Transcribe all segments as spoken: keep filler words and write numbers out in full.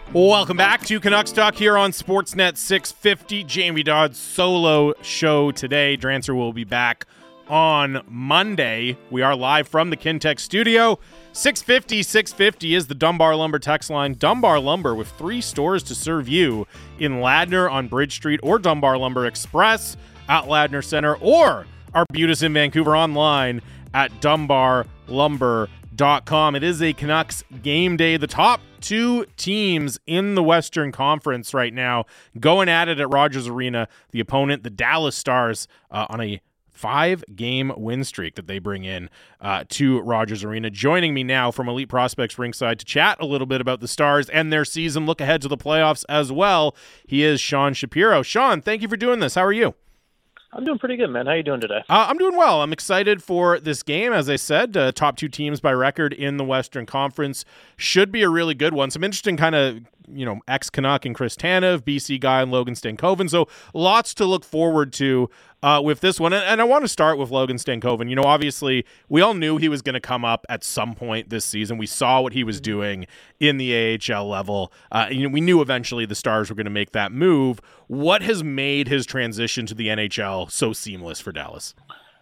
Welcome back to Canucks Talk here on Sportsnet six fifty. Jamie Dodd's solo show today. Drancer will be back on Monday. We are live from the Kintec studio. six fifty, six fifty is the Dunbar Lumber text line. Dunbar Lumber with three stores to serve you in Ladner on Bridge Street, or Dunbar Lumber Express at Ladner Center, or Arbutus in Vancouver online at dunbar lumber dot com. It is a Canucks game day. The top two teams in the Western Conference right now going at it at Rogers Arena. The opponent, the Dallas Stars, uh, on a five-game win streak that they bring in uh, to Rogers Arena. Joining me now from Elite Prospects Ringside to chat a little bit about the Stars and their season, look ahead to the playoffs as well, he is Sean Shapiro. Sean, thank you for doing this. How are you? I'm doing pretty good, man. How are you doing today? Uh, I'm doing well. I'm excited for this game. As I said, uh, top two teams by record in the Western Conference. Should be a really good one. Some interesting kind of, you know, ex-Canuck and Chris Tanev, B C guy and Logan Stankoven. So lots to look forward to uh, with this one. And, and I want to start with Logan Stankoven. You know, obviously, we all knew he was going to come up at some point this season. We saw what he was doing in the A H L level. Uh, you know, we knew eventually the Stars were going to make that move. What has made his transition to the N H L so seamless for Dallas?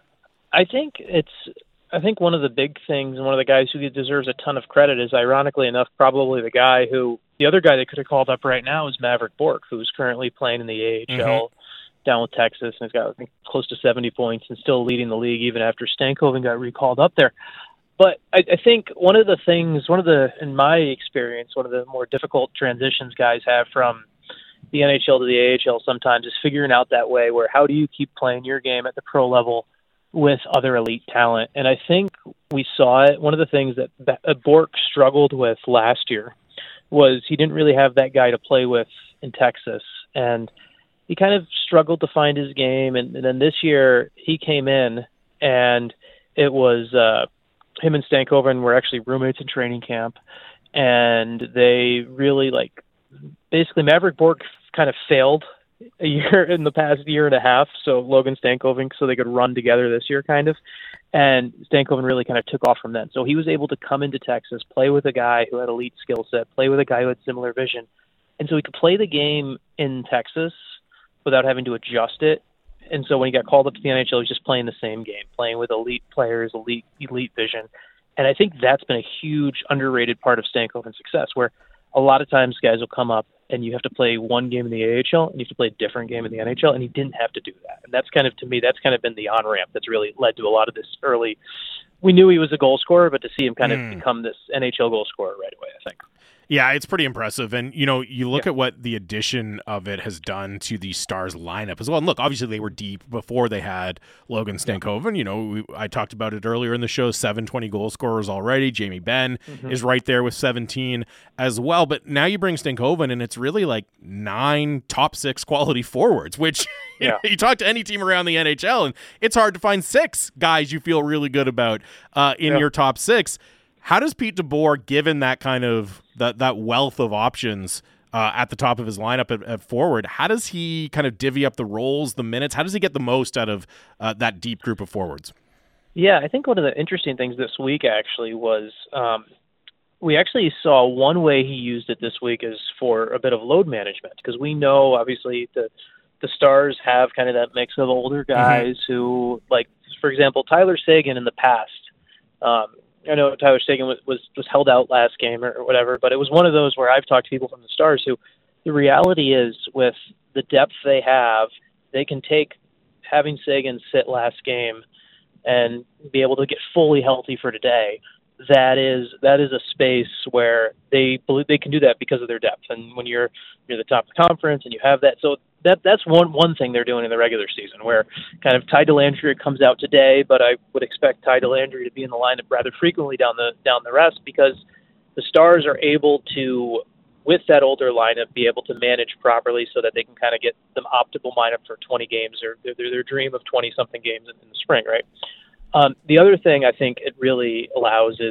I think it's I think one of the big things, and one of the guys who deserves a ton of credit is, ironically enough, probably the guy who, the other guy they could have called up right now is Maverick Bourque, who's currently playing in the A H L mm-hmm. down with Texas, and has got, I think, close to seventy points and still leading the league even after Stankoven got recalled up there. But I, I think one of the things, one of the, in my experience, one of the more difficult transitions guys have from the N H L to the A H L sometimes is figuring out that way where how do you keep playing your game at the pro level with other elite talent. And I think we saw it. One of the things that Bourque struggled with last year was he didn't really have that guy to play with in Texas. And he kind of struggled to find his game. And, and then this year he came in, and it was uh, him and Stankoven were actually roommates in training camp. And they really, like, basically Maverick Bourque kind of failed a year in the past year and a half, so Logan Stankoven, so they could run together this year, kind of. And Stankoven really kind of took off from then. So he was able to come into Texas, play with a guy who had elite skill set, play with a guy who had similar vision. And so he could play the game in Texas without having to adjust it. And so when he got called up to the N H L, he was just playing the same game, playing with elite players, elite elite vision. And I think that's been a huge underrated part of Stankoven's success, where a lot of times guys will come up and you have to play one game in the A H L and you have to play a different game in the N H L, and he didn't have to do that. And that's kind of, to me, that's kind of been the on-ramp that's really led to a lot of this early. We knew he was a goal scorer, but to see him kind of mm. become this N H L goal scorer right away, I think. Yeah, it's pretty impressive. And, you know, you look yeah. at what the addition of it has done to the Stars lineup as well. And look, obviously they were deep before they had Logan Stankoven. You know, we, I talked about it earlier in the show, seven twenty goal scorers already. Jamie Benn mm-hmm. is right there with seventeen as well. But now you bring Stankoven, and it's really like nine top six quality forwards, which you, yeah. know, you talk to any team around the N H L, and it's hard to find six guys you feel really good about uh, in yeah. your top six. How does Pete DeBoer, given that kind of that that wealth of options uh, at the top of his lineup at, at forward, how does he kind of divvy up the roles, the minutes? How does he get the most out of uh, that deep group of forwards? Yeah, I think one of the interesting things this week actually was um, we actually saw one way he used it this week is for a bit of load management, because we know obviously the the Stars have kind of that mix of older guys mm-hmm. who, like, for example, Tyler Seguin in the past. Um, I know Tyler Seguin was, was, was held out last game or, or whatever, but it was one of those where I've talked to people from the Stars who the reality is with the depth they have, they can take having Seguin sit last game and be able to get fully healthy for today. That is that is a space where they believe they can do that because of their depth. And when you're you're the top of the conference and you have that, so that that's one one thing they're doing in the regular season, where kind of Ty Dellandrea comes out today, but I would expect Ty Dellandrea to be in the lineup rather frequently down the down the rest, because the Stars are able to, with that older lineup, be able to manage properly so that they can kind of get the optimal lineup for twenty games, or their, their dream of twenty something games in, in the spring, right? Um, the other thing I think it really allows is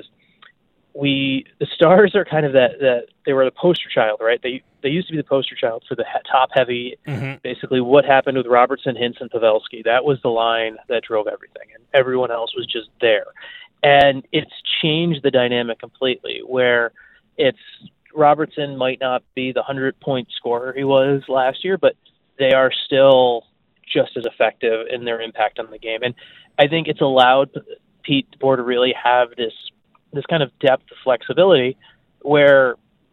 we the Stars are kind of that that they were the poster child, right? They they used to be the poster child for the top heavy. Mm-hmm. Basically, what happened with Robertson, Hintz, and Pavelski? That was the line that drove everything, and everyone else was just there. And it's changed the dynamic completely, where it's Robertson might not be the hundred-point scorer he was last year, but they are still just as effective in their impact on the game. And I think it's allowed Pete DeBoer to really have this this kind of depth of flexibility where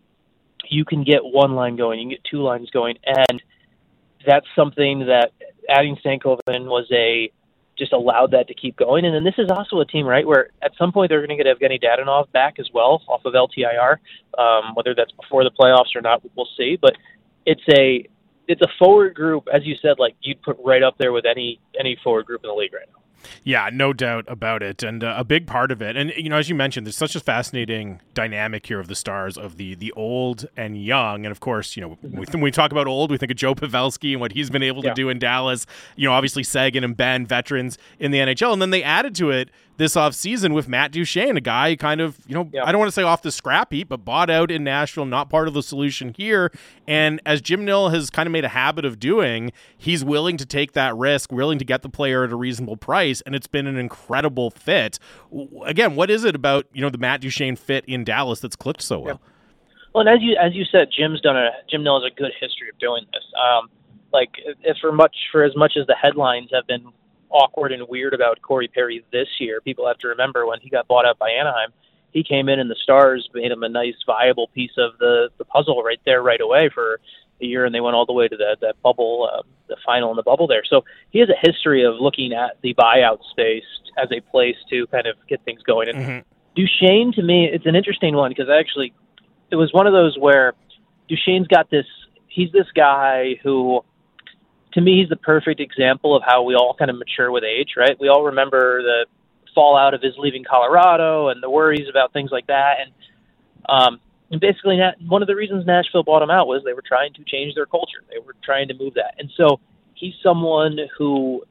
you can get one line going, you can get two lines going, and that's something that adding Stankoven was a just allowed that to keep going. And then this is also a team, right, where at some point they're going to get Evgeny Dadonov back as well off of L T I R, um, whether that's before the playoffs or not, we'll see. But it's a it's a forward group, as you said, like you'd put right up there with any any forward group in the league right now. Yeah, no doubt about it. And uh, a big part of it, and, you know, as you mentioned, there's such a fascinating dynamic here of the Stars, of the the old and young. And, of course, you know, when we, when we talk about old, we think of Joe Pavelski and what he's been able to yeah. do in Dallas. You know, obviously Sagan and Ben, veterans in the N H L. And then they added to it this offseason with Matt Duchene, a guy kind of, you know, yeah. I don't want to say off the scrap heap, but bought out in Nashville, not part of the solution here. And as Jim Nill has kind of made a habit of doing, he's willing to take that risk, willing to get the player at a reasonable price, and it's been an incredible fit. Again, what is it about, you know, the Matt Duchene fit in Dallas that's clicked so well? Yeah. Well, and as you as you said, Jim's done a Jim Nill has a good history of doing this. Um, like, if for much for as much as the headlines have been awkward and weird about Corey Perry this year, people have to remember when he got bought out by Anaheim, he came in and the Stars made him a nice, viable piece of the, the puzzle right there, right away for a year, and they went all the way to the, the bubble, uh, the final in the bubble there. So he has a history of looking at the buyout space as a place to kind of get things going. And mm-hmm. Duchene, to me, it's an interesting one because actually it was one of those where Duchene's got this, he's this guy who, to me, he's the perfect example of how we all kind of mature with age, right? We all remember the fallout of his leaving Colorado and the worries about things like that. And, um, and basically, one of the reasons Nashville bought him out was they were trying to change their culture. They were trying to move that. And so he's someone who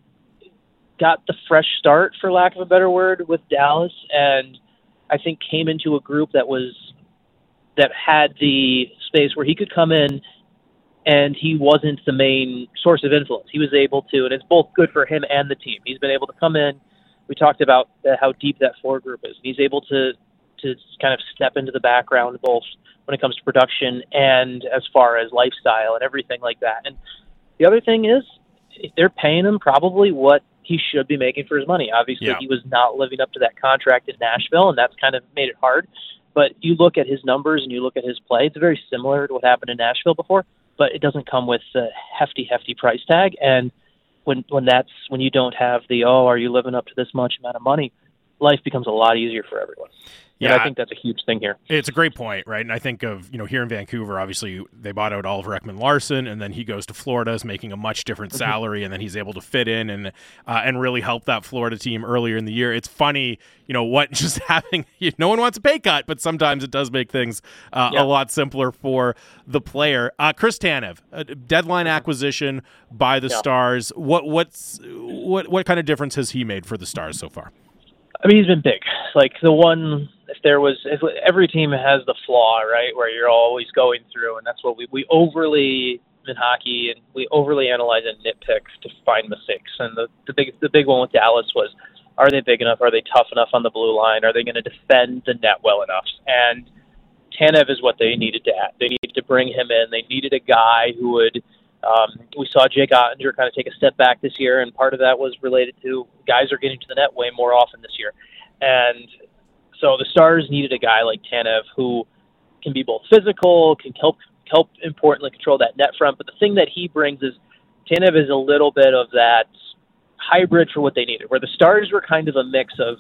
got the fresh start, for lack of a better word, with Dallas, and I think came into a group that was that had the space where he could come in and he wasn't the main source of influence. He was able to, and it's both good for him and the team. He's been able to come in. We talked about uh, how deep that forward group is. He's able to to kind of step into the background, both when it comes to production and as far as lifestyle and everything like that. And the other thing is, they're paying him probably what he should be making for his money. Obviously, yeah. he was not living up to that contract in Nashville, and that's kind of made it hard. But you look at his numbers and you look at his play, it's very similar to what happened in Nashville before, but it doesn't come with a hefty, hefty price tag. And when when that's when you don't have the, oh, are you living up to this much amount of money, life becomes a lot easier for everyone. Yeah, and I think that's a huge thing here. It's a great point, right? And I think of, you know, here in Vancouver, obviously they bought out Oliver Ekman-Larsson, and then he goes to Florida, is making a much different salary, and then he's able to fit in and uh, and really help that Florida team earlier in the year. It's funny, you know, what just having, no one wants a pay cut, but sometimes it does make things uh, yeah. a lot simpler for the player. Uh, Chris Tanev, a deadline acquisition by the yeah. Stars. What what's what what kind of difference has he made for the Stars so far? I mean, he's been big. Like the one, if there was, if every team has the flaw, right, where you're always going through, and that's what we, we overly, in hockey, and we overly analyze and nitpick to find mistakes. And the, the big the big one with Dallas was, are they big enough? Are they tough enough on the blue line? Are they going to defend the net well enough? And Tanev is what they needed to add. They needed to bring him in. They needed a guy who would, Um, we saw Jake Ottinger kind of take a step back this year, and part of that was related to guys are getting to the net way more often this year. And so the Stars needed a guy like Tanev who can be both physical, can help, help importantly control that net front. But the thing that he brings is Tanev is a little bit of that hybrid for what they needed, where the Stars were kind of a mix of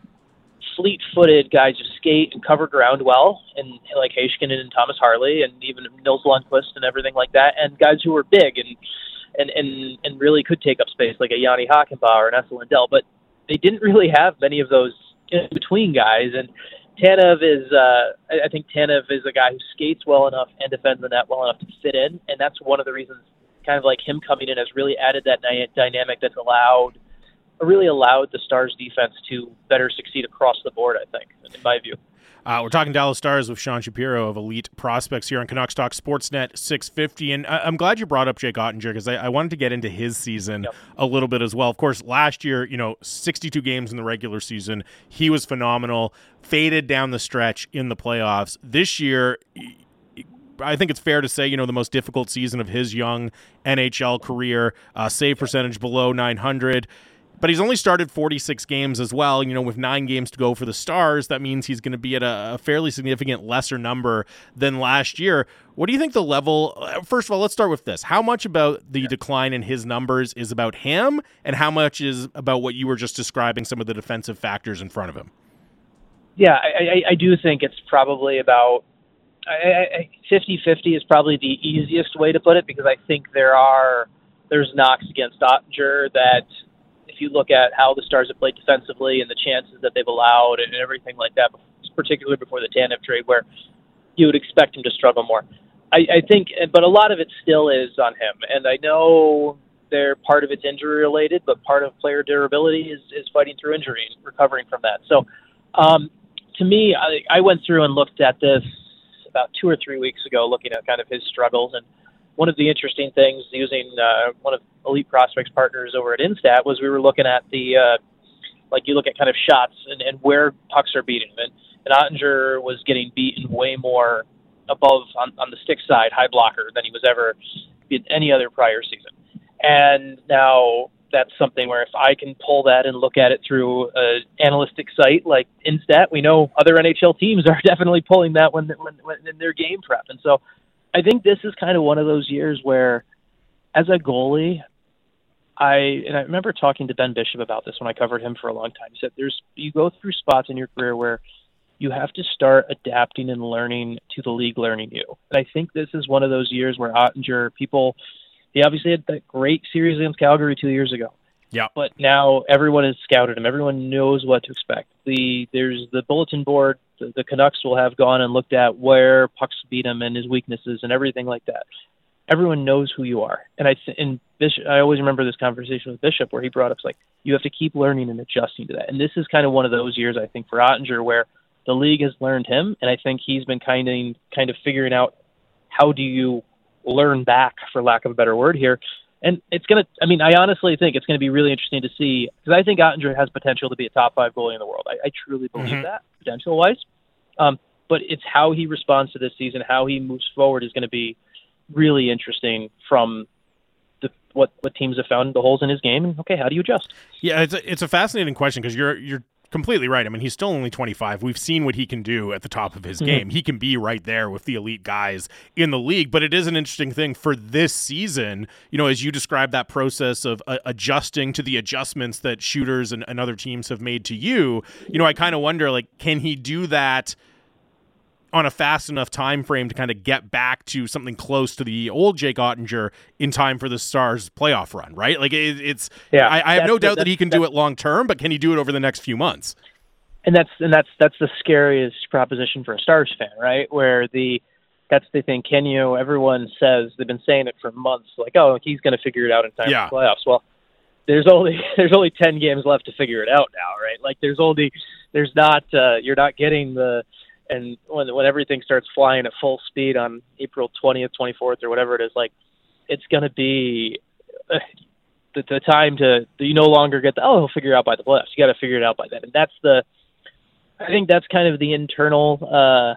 fleet-footed guys who skate and cover ground well, and like Heiskanen and Thomas Harley, and even Nils Lundqvist and everything like that, and guys who were big and and and, and really could take up space, like a Yanni Hockenbauer and Esa Lindell, but they didn't really have many of those in-between guys. And Tanev is, uh, I think Tanev is a guy who skates well enough and defends the net well enough to fit in, and that's one of the reasons, kind of like him coming in, has really added that dy- dynamic that's allowed. really allowed the Stars defense to better succeed across the board, I think, in my view. Uh, we're talking Dallas Stars with Sean Shapiro of Elite Prospects here on Canucks Talk Sportsnet six fifty. And I- I'm glad you brought up Jake Ottinger because I-, I wanted to get into his season yep. a little bit as well. Of course, last year, you know, sixty-two games in the regular season. He was phenomenal, faded down the stretch in the playoffs. This year, I think it's fair to say, you know, the most difficult season of his young N H L career, uh, save percentage below nine hundred. But he's only started forty-six games as well. You know, with nine games to go for the Stars, that means he's going to be at a, a fairly significant lesser number than last year. What do you think the level – first of all, let's start with this. How much about the decline in his numbers is about him, and how much is about what you were just describing, some of the defensive factors in front of him? Yeah, I, I, I do think it's probably about – fifty-fifty is probably the easiest way to put it, because I think there are – there's knocks against Oettinger that – if you look at how the Stars have played defensively and the chances that they've allowed and everything like that, particularly before the Tanev trade, where you would expect him to struggle more. I, I think, but a lot of it still is on him. And I know they're part of it's injury related, but part of player durability is, is fighting through injury and recovering from that. So um, to me, I, I went through and looked at this about two or three weeks ago, looking at kind of his struggles. And one of the interesting things, using uh, one of Elite Prospects partners over at Instat, was we were looking at the, uh, like you look at kind of shots and, and where pucks are beating him. And, and Oettinger was getting beaten way more above on, on the stick side, high blocker, than he was ever in any other prior season. And now that's something where if I can pull that and look at it through an analytic site like Instat, we know other N H L teams are definitely pulling that when, when, when in their game prep. And so I think this is kind of one of those years where, as a goalie, I and I remember talking to Ben Bishop about this when I covered him for a long time. He said, "There's you go through spots in your career where you have to start adapting and learning to the league learning you." And I think this is one of those years where Oettinger, people, he obviously had that great series against Calgary two years ago. Yeah. But now everyone has scouted him. Everyone knows what to expect. The there's the bulletin board. The, the Canucks will have gone and looked at where pucks beat him and his weaknesses and everything like that. Everyone knows who you are. And I th- and Bishop, I always remember this conversation with Bishop where he brought up, like, you have to keep learning and adjusting to that. And this is kind of one of those years, I think, for Oettinger where the league has learned him, and I think he's been kind of kind of figuring out how do you learn back, for lack of a better word here. And it's going to, I mean, I honestly think it's going to be really interesting to see, because I think Oettinger has potential to be a top five goalie in the world. I, I truly believe mm-hmm. that, potential-wise. Um, but it's how he responds to this season, how he moves forward is going to be really interesting from the, what, what teams have found the holes in his game. And, okay, how do you adjust? Yeah, it's a, it's a fascinating question, because you're you're completely right. I mean, he's still only twenty-five. We've seen what he can do at the top of his mm-hmm. game. He can be right there with the elite guys in the league, but it is an interesting thing for this season, you know, as you describe that process of uh, adjusting to the adjustments that shooters and, and other teams have made to you. You know, I kind of wonder, like, can he do that on a fast enough time frame to kind of get back to something close to the old Jake Oettinger in time for the Stars playoff run, right? Like it, it's, yeah, I, I have no doubt that he can do it long term, but can he do it over the next few months? And that's, and that's, that's the scariest proposition for a Stars fan, right? Where the, that's the thing. Can you, everyone says, they've been saying it for months, like, oh, he's going to figure it out in time yeah. for the playoffs. Well, there's only, there's only ten games left to figure it out now, right? Like there's only, there's not, uh, you're not getting the, and when when everything starts flying at full speed on April twentieth, twenty-fourth, or whatever it is, like, it's going to be uh, the, the time to, you no longer get the, oh, he'll figure it out by the playoffs. You got to figure it out by then. And that's the, I think that's kind of the internal uh,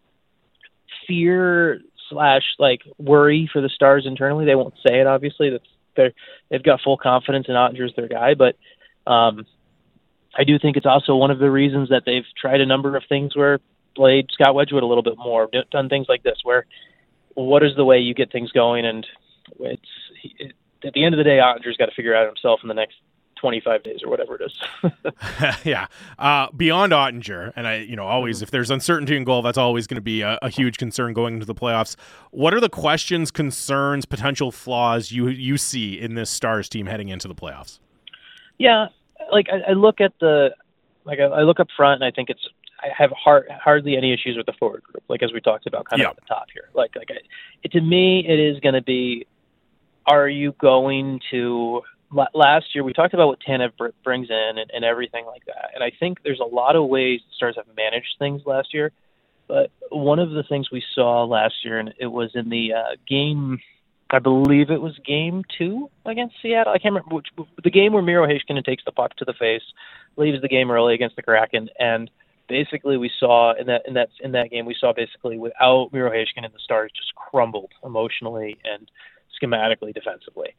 fear slash, like, worry for the Stars internally. They won't say it, obviously. That's, they're, they've got full confidence in Oettinger's their guy, but um, I do think it's also one of the reasons that they've tried a number of things where played Scott Wedgwood a little bit more, done things like this, where what is the way you get things going? And it's it, at the end of the day, Oettinger's got to figure out himself in the next twenty-five days or whatever it is. yeah. Uh, beyond Oettinger, and I, you know, always, mm-hmm. if there's uncertainty in goal, that's always going to be a, a huge concern going into the playoffs. What are the questions, concerns, potential flaws you, you see in this Stars team heading into the playoffs? Yeah. Like I, I look at the, like I, I look up front and I think it's, I have hard, hardly any issues with the forward group, like as we talked about kind of yeah. at the top here. Like, like I, it, to me, it is going to be, are you going to, last year we talked about what Tanev brings in and, and everything like that. And I think there's a lot of ways the Stars have managed things last year. But one of the things we saw last year, and it was in the uh, game, I believe it was game two against Seattle. I can't remember which, the game where Miro Heiskanen takes the puck to the face, leaves the game early against the Kraken, and basically we saw in that in that in that game we saw basically without Miro Heiskanen, the Stars just crumbled emotionally and schematically defensively,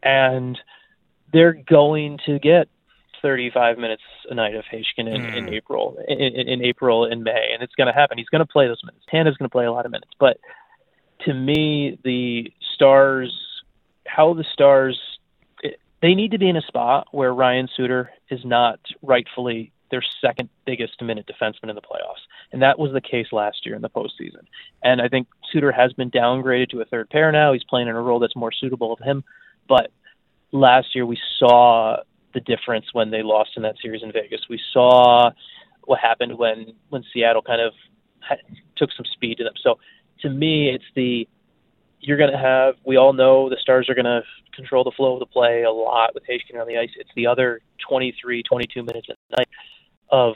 and they're going to get thirty-five minutes a night of Heiskanen in, mm. in April, in, in, in April and May, and it's going to happen. He's going to play those minutes. Tana's going to play a lot of minutes, but to me, the Stars, how the Stars, it, they need to be in a spot where Ryan Suter is not rightfully their second biggest minute defenseman in the playoffs. And that was the case last year in the postseason. And I think Suter has been downgraded to a third pair now. He's playing in a role that's more suitable of him. But last year we saw the difference when they lost in that series in Vegas. We saw what happened when, when Seattle kind of had, took some speed to them. So to me, it's the, you're going to have, we all know the Stars are going to control the flow of the play a lot with Heiskanen on the ice. It's the other twenty-three, twenty-two minutes at night of,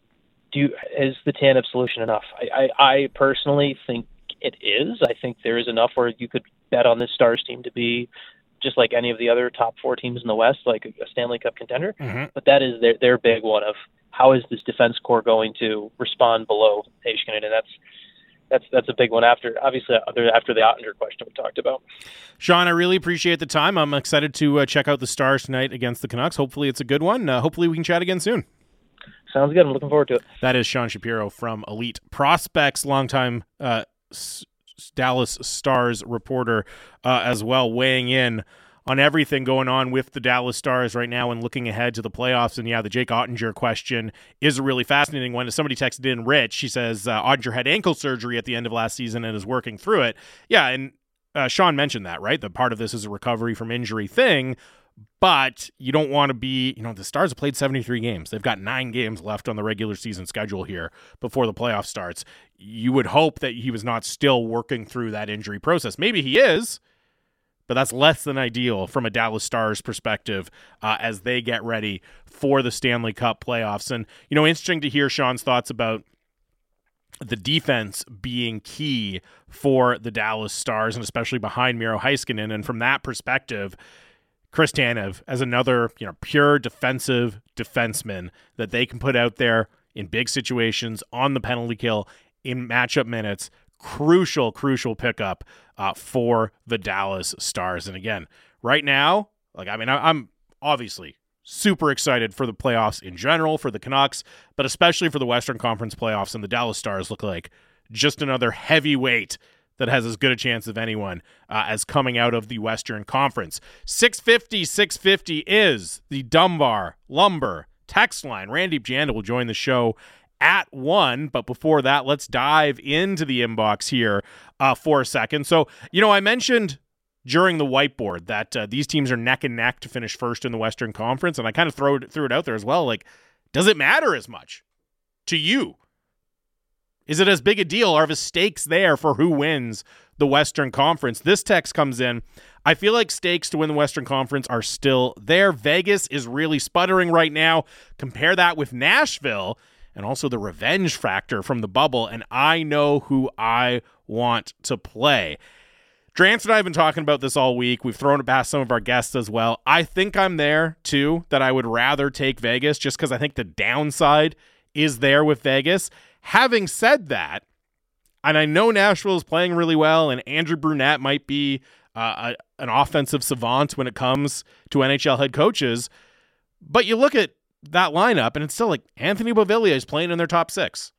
do you, is the Tanev solution enough? I, I, I personally think it is. I think there is enough where you could bet on this Stars team to be just like any of the other top four teams in the West, like a Stanley Cup contender. Mm-hmm. But that is their, their big one of how is this defense core going to respond below Heiskanen, and that's That's that's a big one after, obviously, after the Oettinger question we talked about. Sean, I really appreciate the time. I'm excited to uh, check out the Stars tonight against the Canucks. Hopefully it's a good one. Uh, hopefully we can chat again soon. Sounds good. I'm looking forward to it. That is Sean Shapiro from Elite Prospects, longtime uh, S- Dallas Stars reporter uh, as well, weighing in on everything going on with the Dallas Stars right now and looking ahead to the playoffs. And yeah, the Jake Oettinger question is a really fascinating one. As somebody texted in, Rich, she says uh, Oettinger had ankle surgery at the end of last season and is working through it. Yeah, and uh, Sean mentioned that, right? The part of this is a recovery from injury thing, but you don't want to be, you know, the Stars have played seventy-three games. They've got nine games left on the regular season schedule here before the playoff starts. You would hope that he was not still working through that injury process. Maybe he is, but that's less than ideal from a Dallas Stars perspective uh, as they get ready for the Stanley Cup playoffs. And, you know, interesting to hear Sean's thoughts about the defense being key for the Dallas Stars, and especially behind Miro Heiskanen. And from that perspective, Chris Tanev as another, you know, pure defensive defenseman that they can put out there in big situations on the penalty kill in matchup minutes. Crucial, crucial pickup uh, for the Dallas Stars. And again, right now, like, I mean, I, I'm obviously super excited for the playoffs in general, for the Canucks, but especially for the Western Conference playoffs. And the Dallas Stars look like just another heavyweight that has as good a chance of anyone uh, as coming out of the Western Conference. six fifty, six fifty is the Dunbar Lumber text line. Randeep Janda will join the show at one, but before that, let's dive into the inbox here uh, for a second. So, you know, I mentioned during the whiteboard that uh, these teams are neck and neck to finish first in the Western Conference, and I kind of throw it, threw it out there as well. Like, does it matter as much to you? Is it as big a deal? Are the stakes there for who wins the Western Conference? This text comes in. I feel like stakes to win the Western Conference are still there. Vegas is really sputtering right now. Compare that with Nashville and also the revenge factor from the bubble, and I know who I want to play. Drance and I have been talking about this all week. We've thrown it past some of our guests as well. I think I'm there, too, that I would rather take Vegas just because I think the downside is there with Vegas. Having said that, and I know Nashville is playing really well, and Andrew Brunette might be uh, a, an offensive savant when it comes to N H L head coaches, but you look at that lineup, and it's still like Anthony Beauvillier is playing in their top six.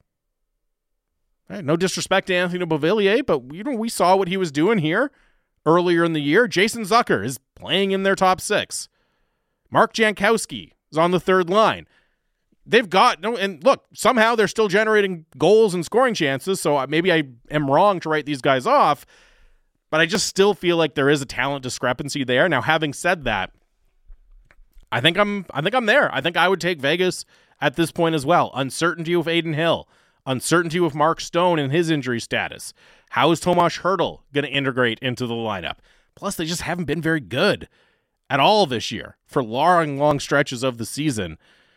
Right, no disrespect to Anthony Beauvillier, but you know we saw what he was doing here earlier in the year. Jason Zucker is playing in their top six. Mark Jankowski is on the third line. They've got no, and look, somehow they're still generating goals and scoring chances. So maybe I am wrong to write these guys off, but I just still feel like there is a talent discrepancy there. Now, having said that, I think I'm, I think I'm there. I think I would take Vegas at this point as well. Uncertainty with Adin Hill, uncertainty with Mark Stone and his injury status. How is Tomas Hertl going to integrate into the lineup? Plus, they just haven't been very good at all this year for long, long stretches of the season.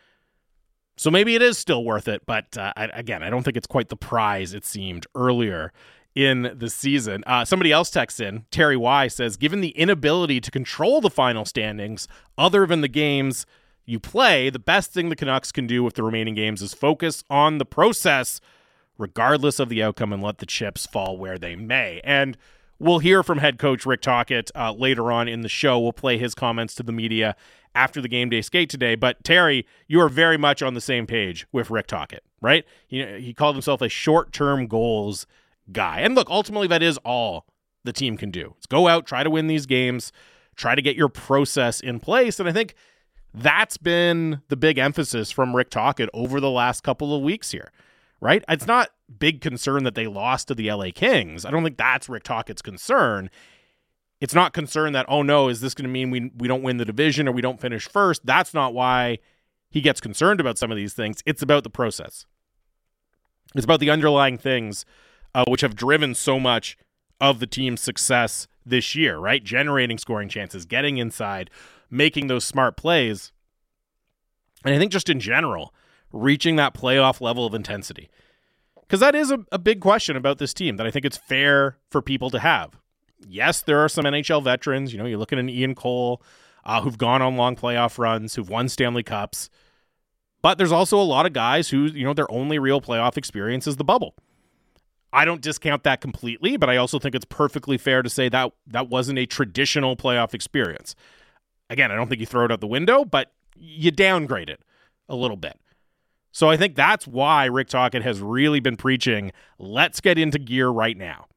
So maybe it is still worth it, but uh, I, again, I don't think it's quite the prize it seemed earlier in the season. Uh, somebody else texts in, Terry Y says, given the inability to control the final standings other than the games you play, the best thing the Canucks can do with the remaining games is focus on the process, regardless of the outcome, and let the chips fall where they may. And we'll hear from head coach Rick Tocchet uh, later on in the show. We'll play his comments to the media after the game day skate today. But Terry, you are very much on the same page with Rick Tocchet, right? You know, he called himself a short-term goals guy. And look, ultimately that is all the team can do. It's go out, try to win these games, try to get your process in place. And I think that's been the big emphasis from Rick Tocchet over the last couple of weeks here, right? It's not big concern that they lost to the L A Kings. I don't think that's Rick Tocchet's concern. It's not concern that, oh no, is this going to mean we we don't win the division or we don't finish first? That's not why he gets concerned about some of these things. It's about the process. It's about the underlying things uh, which have driven so much of the team's success this year, right? Generating scoring chances, getting inside, making those smart plays. And I think just in general, reaching that playoff level of intensity. Because that is a, a big question about this team that I think it's fair for people to have. Yes, there are some N H L veterans. You know, you're looking at Ian Cole, uh, who've gone on long playoff runs, who've won Stanley Cups. But there's also a lot of guys who, you know, their only real playoff experience is the bubble. I don't discount that completely, but I also think it's perfectly fair to say that that wasn't a traditional playoff experience. Again, I don't think you throw it out the window, but you downgrade it a little bit. So I think that's why Rick Tocchet has really been preaching, let's get into gear right now.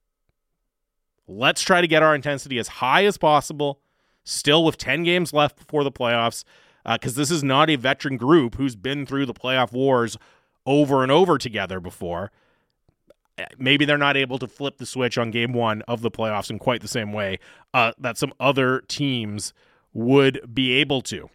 Let's try to get our intensity as high as possible, still with ten games left before the playoffs, because uh, this is not a veteran group who's been through the playoff wars over and over together before. Maybe they're not able to flip the switch on game one of the playoffs in quite the same way uh, that some other teams would be able to.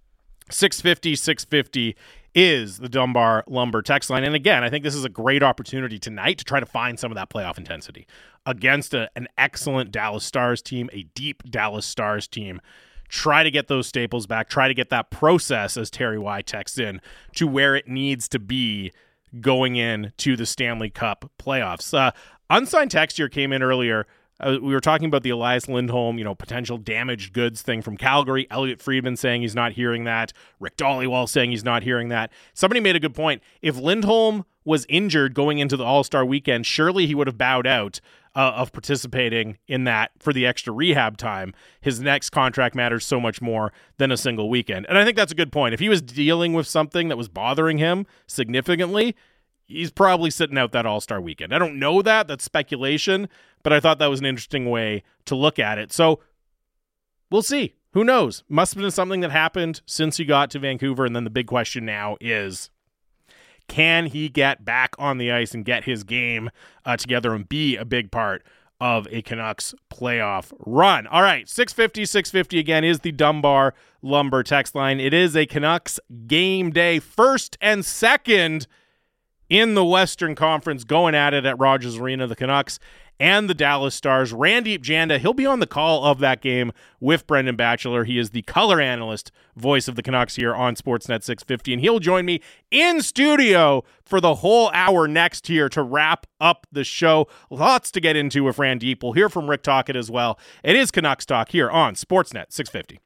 six fifty, six fifty is the Dunbar Lumber text line. And again, I think this is a great opportunity tonight to try to find some of that playoff intensity against a, an excellent Dallas Stars team, a deep Dallas Stars team. Try to get those staples back. Try to get that process, as Terry Y texts in, to where it needs to be going in to the Stanley Cup playoffs. Uh, unsigned text here came in earlier. Uh, we were talking about the Elias Lindholm, you know, potential damaged goods thing from Calgary. Elliot Friedman saying he's not hearing that. Rick Dhaliwal saying he's not hearing that. Somebody made a good point. If Lindholm was injured going into the All-Star weekend, surely he would have bowed out uh, of participating in that for the extra rehab time. His next contract matters so much more than a single weekend. And I think that's a good point. If he was dealing with something that was bothering him significantly, he's probably sitting out that All-Star weekend. I don't know that. That's speculation, but I thought that was an interesting way to look at it. So we'll see. Who knows? Must have been something that happened since he got to Vancouver, and then the big question now is, can he get back on the ice and get his game uh, together and be a big part of a Canucks playoff run? All right, six fifty, six fifty again is the Dunbar Lumber text line. It is a Canucks game day, first and second in the Western Conference, going at it at Rogers Arena. The Canucks and the Dallas Stars. Randeep Janda, he'll be on the call of that game with Brendan Batchelor. He is the color analyst voice of the Canucks here on Sportsnet six fifty, and he'll join me in studio for the whole hour next here to wrap up the show. Lots to get into with Randeep. We'll hear from Rick Tocchet as well. It is Canucks Talk here on Sportsnet six fifty.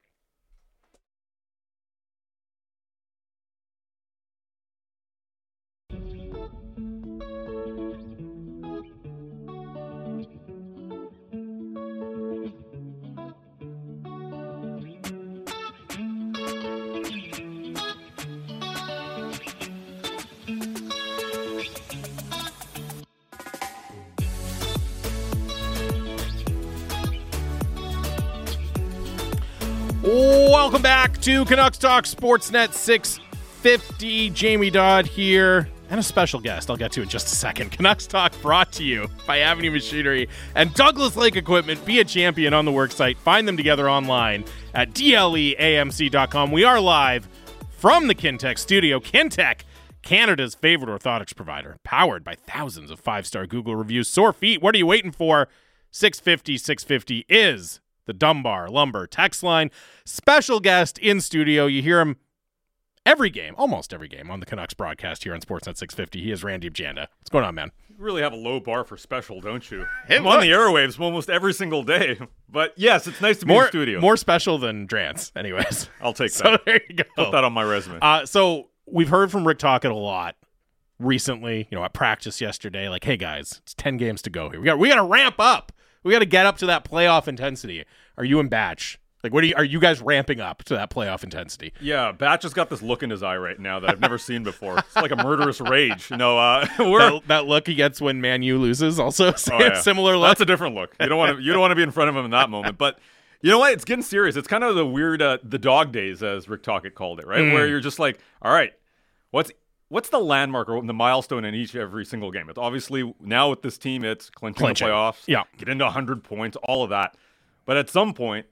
Welcome back to Canucks Talk Sportsnet six fifty. Jamie Dodd here, and a special guest I'll get to in just a second. Canucks Talk brought to you by Avenue Machinery and Douglas Lake Equipment. Be a champion on the worksite. Find them together online at D L E A M C dot com. We are live from the Kintec studio. Kintec, Canada's favorite orthotics provider, powered by thousands of five-star Google reviews. Sore feet, what are you waiting for? six fifty, six fifty is the Dunbar Lumber text line. Special guest in studio. You hear him every game, almost every game on the Canucks broadcast here on Sportsnet six fifty. He is Randeep Janda. What's going on, man? You really have a low bar for special, don't you? Hey, I'm look. on the airwaves almost every single day. But yes, it's nice to be more in the studio. more special than Drance, anyways. I'll take So that. there you go. Put that on my resume. Uh, so we've heard from Rick Tocchet a lot recently. You know, at practice yesterday, like, hey guys, it's ten games to go here. We got we got to ramp up. We got to get up to that playoff intensity. Are you and Batch? Like, what are you? Are you guys ramping up to that playoff intensity? Yeah, Batch has got this look in his eye right now that I've never seen before. It's like a murderous rage. You know, uh, we're That, that look he gets when Man U loses, also Oh, yeah. similar look. That's a different look. You don't want to. You don't want to be in front of him in that moment. But you know what? It's getting serious. It's kind of the weird, uh, the dog days, as Rick Tocchet called it, right? Mm. Where you're just like, all right, what's what's the landmark or the milestone in each every single game? It's obviously now with this team, it's clinching, Clinching. the playoffs, Yeah. get into one hundred points, all of that. But at some point,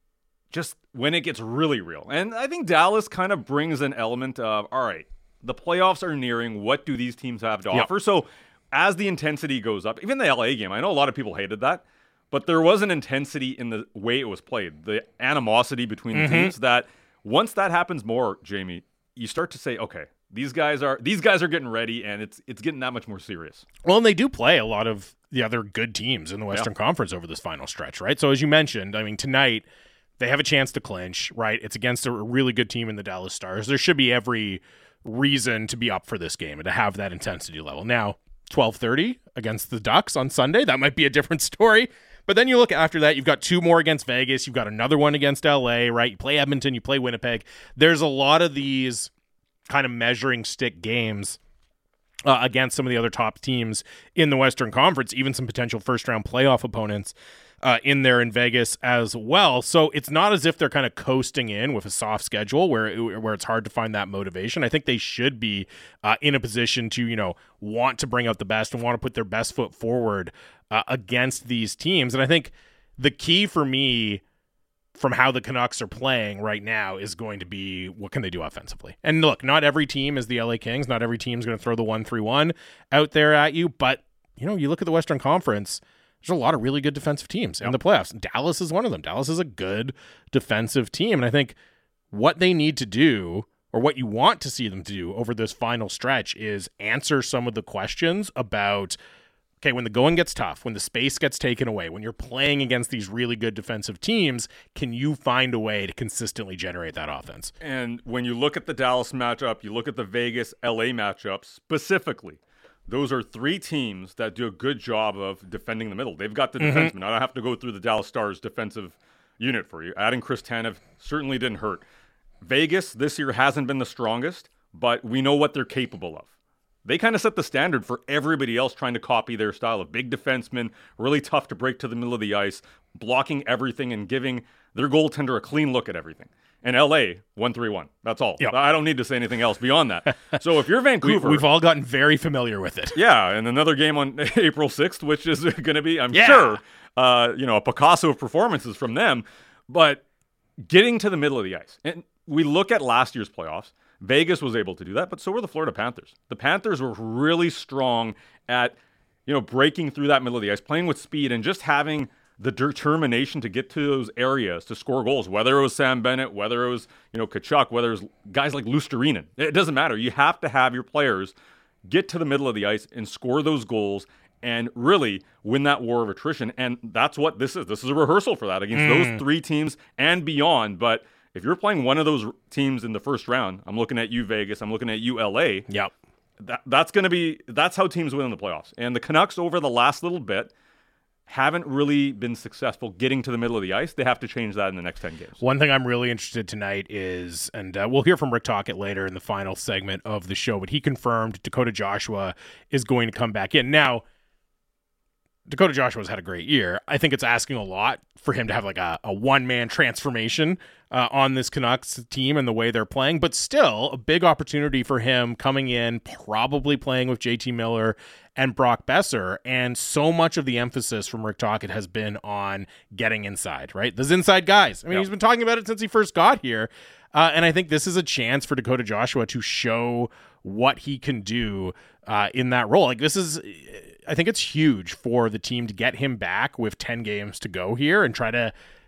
just when it gets really real, and I think Dallas kind of brings an element of, all right, the playoffs are nearing. What do these teams have to Yeah. offer? So as the intensity goes up, even the L A game, I know a lot of people hated that, but there was an intensity in the way it was played, the animosity between Mm-hmm. the teams, that once that happens more, Jamie, you start to say, okay, these guys are these guys are getting ready, and it's it's getting that much more serious. Well, and they do play a lot of the other good teams in the Western Conference over this final stretch, right? So as you mentioned, I mean, tonight they have a chance to clinch, right? It's against a really good team in the Dallas Stars. There should be every reason to be up for this game and to have that intensity level. Now, twelve thirty against the Ducks on Sunday, that might be a different story. But then you look after that, you've got two more against Vegas. You've got another one against L A, right? You play Edmonton, you play Winnipeg. There's a lot of these kind of measuring stick games uh, against some of the other top teams in the Western Conference, even some potential first-round playoff opponents uh, in there in Vegas as well. So it's not as if they're kind of coasting in with a soft schedule where it, where it's hard to find that motivation. I think they should be uh, in a position to, you know, want to bring out the best and want to put their best foot forward uh, against these teams. And I think the key for me from how the Canucks are playing right now is going to be what can they do offensively. And look, not every team is the L A Kings. Not every team is going to throw the one three one out there at you. But, you know, you look at the Western Conference, there's a lot of really good defensive teams in the playoffs. Dallas is one of them. Dallas is a good defensive team. And I think what they need to do, or what you want to see them do over this final stretch, is answer some of the questions about, okay, when the going gets tough, when the space gets taken away, when you're playing against these really good defensive teams, can you find a way to consistently generate that offense? And when you look at the Dallas matchup, you look at the Vegas L A matchup specifically, those are three teams that do a good job of defending the middle. They've got the Mm-hmm. defensemen. I don't have to go through the Dallas Stars defensive unit for you. Adding Chris Tanev certainly didn't hurt. Vegas this year hasn't been the strongest, but we know what they're capable of. They kind of set the standard for everybody else trying to copy their style of big defensemen, really tough to break to the middle of the ice, blocking everything and giving their goaltender a clean look at everything. And L A, one three one. That's all. Yep. I don't need to say anything else beyond that. So if you're We, Vancouver... we've all gotten very familiar with it. Yeah, and another game on April sixth, which is going to be, I'm Yeah. sure, uh, you know, a Picasso of performances from them. But getting to the middle of the ice. And we look at last year's playoffs. Vegas was able to do that, but so were the Florida Panthers. The Panthers were really strong at, you know, breaking through that middle of the ice, playing with speed, and just having the determination to get to those areas to score goals, whether it was Sam Bennett, whether it was, you know, Kachuk, whether it was guys like Lusterinen. It doesn't matter. You have to have your players get to the middle of the ice and score those goals and really win that war of attrition. And that's what this is. This is a rehearsal for that against Mm. those three teams and beyond. But if you're playing one of those teams in the first round, I'm looking at you, Vegas, I'm looking at you, L A, Yep. that, that's going to be, that's how teams win in the playoffs. And the Canucks over the last little bit haven't really been successful getting to the middle of the ice. They have to change that in the next ten games. One thing I'm really interested tonight is, and uh, we'll hear from Rick Tocchet later in the final segment of the show, but he confirmed Dakota Joshua is going to come back in. Now, Dakota Joshua's had a great year. I think it's asking a lot for him to have like a, a one-man transformation uh, on this Canucks team and the way they're playing, but still a big opportunity for him coming in, probably playing with J T Miller and Brock Besser. And so much of the emphasis from Rick Tocchet has been on getting inside, right? Those inside guys. I mean, Yep. he's been talking about it since he first got here. Uh, and I think this is a chance for Dakota Joshua to show what he can do uh, in that role. Like this is, I think it's huge for the team to get him back with ten games to go here and try to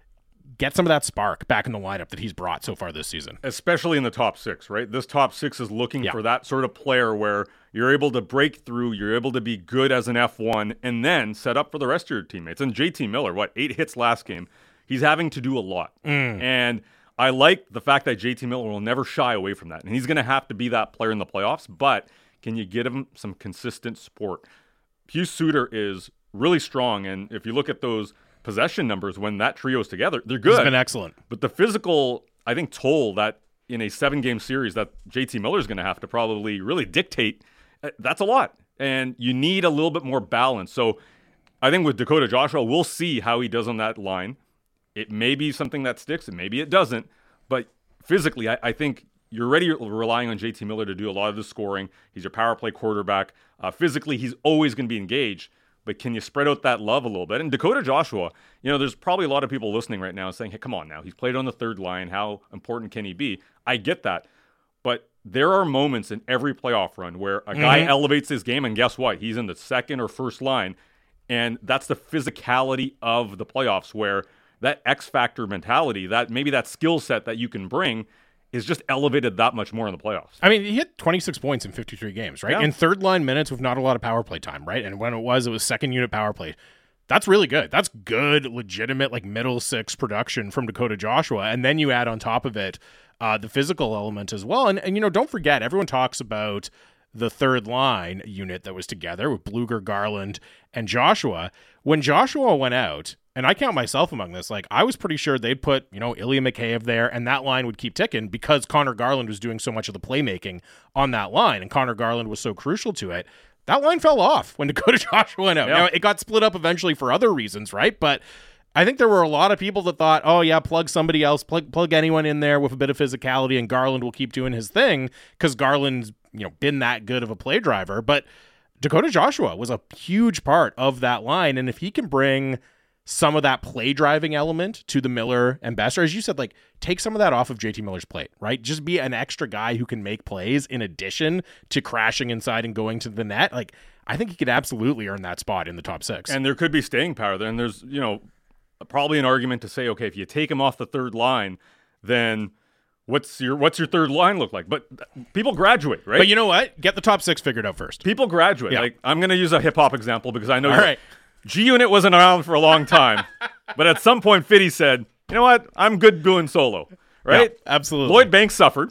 get some of that spark back in the lineup that he's brought so far this season. Especially in the top six, right? This top six is looking yeah. for that sort of player where you're able to break through, you're able to be good as an F one, and then set up for the rest of your teammates. And J T Miller, what, eight hits last game? He's having to do a lot. Mm. And I like the fact that J T Miller will never shy away from that. And he's going to have to be that player in the playoffs, but can you get him some consistent support? Pius Suter is really strong, and if you look at those possession numbers when that trio is together, they're good. It's been excellent. But the physical, I think, toll that in a seven-game series that J T Miller is going to have to probably really dictate, that's a lot. And you need a little bit more balance. So I think with Dakota Joshua, we'll see how he does on that line. It may be something that sticks, and maybe it doesn't. But physically, I, I think you're already relying on J T Miller to do a lot of the scoring. He's your power play quarterback. Uh, physically, he's always going to be engaged. But can you spread out that love a little bit? And Dakota Joshua, you know, there's probably a lot of people listening right now saying, hey, come on now. He's played on the third line. How important can he be? I get that. But there are moments in every playoff run where a guy mm-hmm. elevates his game, and guess what? He's in the second or first line. And that's the physicality of the playoffs, where that X-factor mentality, that maybe that skill set that you can bring is just elevated that much more in the playoffs. I mean, he hit twenty-six points in fifty-three games, right? Yeah. In third line minutes with not a lot of power play time, right? And when it was, it was second unit power play. That's really good. That's good, legitimate, like middle six production from Dakota Joshua. And then you add on top of it uh, the physical element as well. And, and, you know, don't forget, everyone talks about the third line unit that was together with Blueger, Garland, and Joshua. When Joshua went out, and I count myself among this, like I was pretty sure they'd put, you know, Ilya Mikheyev there, and that line would keep ticking because Connor Garland was doing so much of the playmaking on that line, and Connor Garland was so crucial to it. That line fell off when Dakota Joshua went out. Yeah. Now, it got split up eventually for other reasons, right? But I think there were a lot of people that thought, oh yeah, plug somebody else, plug plug anyone in there with a bit of physicality, and Garland will keep doing his thing because Garland's, you know, been that good of a play driver. But Dakota Joshua was a huge part of that line, and if he can bring some of that play driving element to the Miller and Boeser, as you said, like take some of that off of J T Miller's plate, right? Just be an extra guy who can make plays in addition to crashing inside and going to the net. Like I think he could absolutely earn that spot in the top six. And there could be staying power there. And there's, you know, probably an argument to say, okay, if you take him off the third line, then what's your what's your third line look like? But people graduate, right? But you know what? Get the top six figured out first. People graduate. Yeah. Like I'm going to use a hip hop example because I know. All right. G-Unit wasn't around for a long time, but at some point, Fitty said, you know what? I'm good doing solo, right? Yeah, absolutely. Lloyd Banks suffered,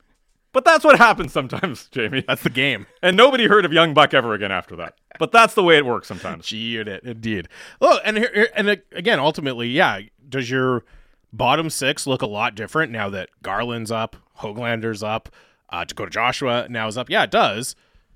but that's what happens sometimes, Jamie. That's the game. And nobody heard of Young Buck ever again after that. But that's the way it works sometimes. G-Unit, indeed. Well, and here, and again, ultimately, yeah, does your bottom six look a lot different now that Garland's up, Hoaglander's up, uh, Dakota Joshua now is up? Yeah, it does.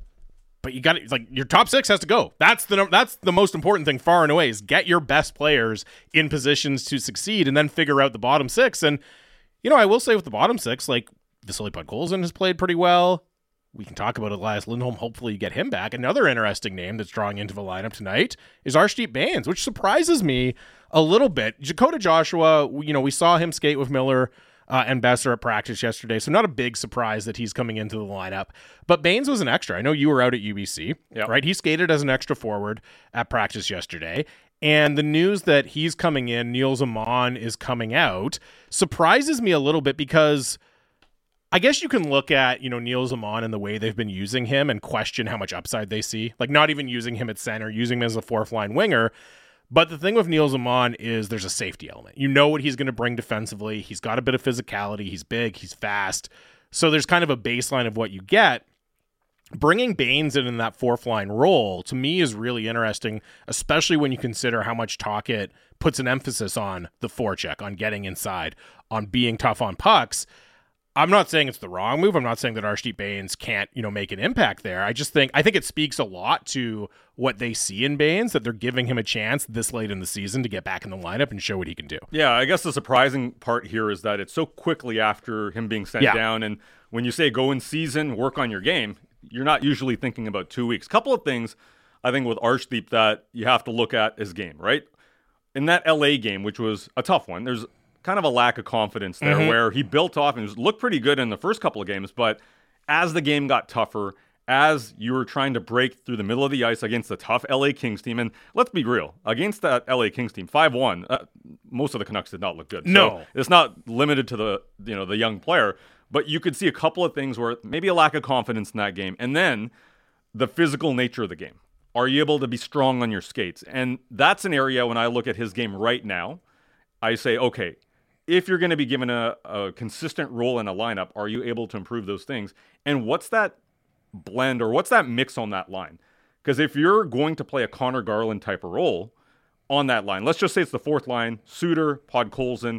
But you got to, like, your top six has to go. That's the that's the most important thing far and away is get your best players in positions to succeed and then figure out the bottom six. And, you know, I will say with the bottom six, like, Vasily Podkolzin has played pretty well. We can talk about Elias Lindholm. Hopefully you get him back. Another interesting name that's drawing into the lineup tonight is Arshdeep Bains, which surprises me a little bit. Dakota Joshua, you know, we saw him skate with Miller Uh, and Boeser at practice yesterday, so not a big surprise that he's coming into the lineup. But Bains was an extra. I know you were out at U B C, yep. right? He skated as an extra forward at practice yesterday. And the news that he's coming in, Niels Amon is coming out, surprises me a little bit because I guess you can look at, you know, Niels Amon and the way they've been using him and question how much upside they see. Like not even using him at center, using him as a fourth line winger. But the thing with Niels Amon is there's a safety element. You know what he's going to bring defensively. He's got a bit of physicality. He's big. He's fast. So there's kind of a baseline of what you get. Bringing Bains in in that fourth line role, to me, is really interesting, especially when you consider how much Tocchet puts an emphasis on the forecheck, on getting inside, on being tough on pucks. I'm not saying it's the wrong move. I'm not saying that Arshdeep Bains can't, you know, make an impact there. I just think, I think it speaks a lot to what they see in Bains, that they're giving him a chance this late in the season to get back in the lineup and show what he can do. Yeah, I guess the surprising part here is that it's so quickly after him being sent yeah. down. And when you say go in season, work on your game, you're not usually thinking about two weeks. Couple of things I think with Arshdeep that you have to look at his game, right? In that L A game, which was a tough one, there's kind of a lack of confidence there mm-hmm. where he built off and looked pretty good in the first couple of games, but as the game got tougher, as you were trying to break through the middle of the ice against the tough L A Kings team, and let's be real, against that L A Kings team, five one, uh, most of the Canucks did not look good. No. So it's not limited to the, you know, the young player, but you could see a couple of things where maybe a lack of confidence in that game. And then the physical nature of the game. Are you able to be strong on your skates? And that's an area when I look at his game right now, I say, okay, if you're going to be given a, a consistent role in a lineup, are you able to improve those things? And what's that blend or what's that mix on that line? Because if you're going to play a Connor Garland type of role on that line, let's just say it's the fourth line, Suter, Podkolzin,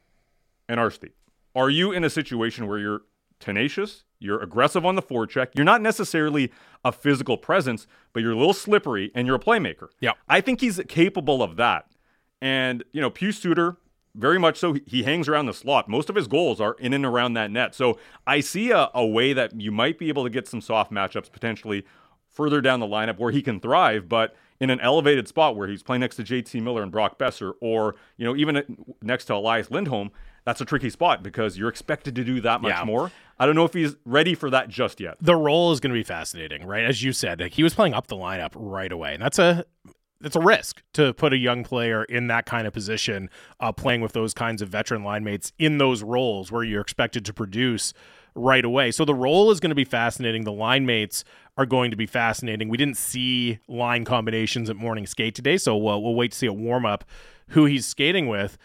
and Arstey. Are you in a situation where you're tenacious, you're aggressive on the forecheck, you're not necessarily a physical presence, but you're a little slippery and you're a playmaker? Yeah. I think he's capable of that. And, you know, Pius Suter, very much so, he hangs around the slot. Most of his goals are in and around that net. So I see a, a way that you might be able to get some soft matchups potentially further down the lineup where he can thrive, but in an elevated spot where he's playing next to J T Miller and Brock Besser, or, you know, even next to Elias Lindholm, that's a tricky spot because you're expected to do that much Yeah. more. I don't know if he's ready for that just yet. The role is going to be fascinating, right? As you said, like, he was playing up the lineup right away, and that's a it's a risk to put a young player in that kind of position, uh, playing with those kinds of veteran line mates in those roles where you're expected to produce right away. So the role is going to be fascinating. The line mates are going to be fascinating. We didn't see line combinations at morning skate today, so we'll, we'll wait to see a warm-up who he's skating with.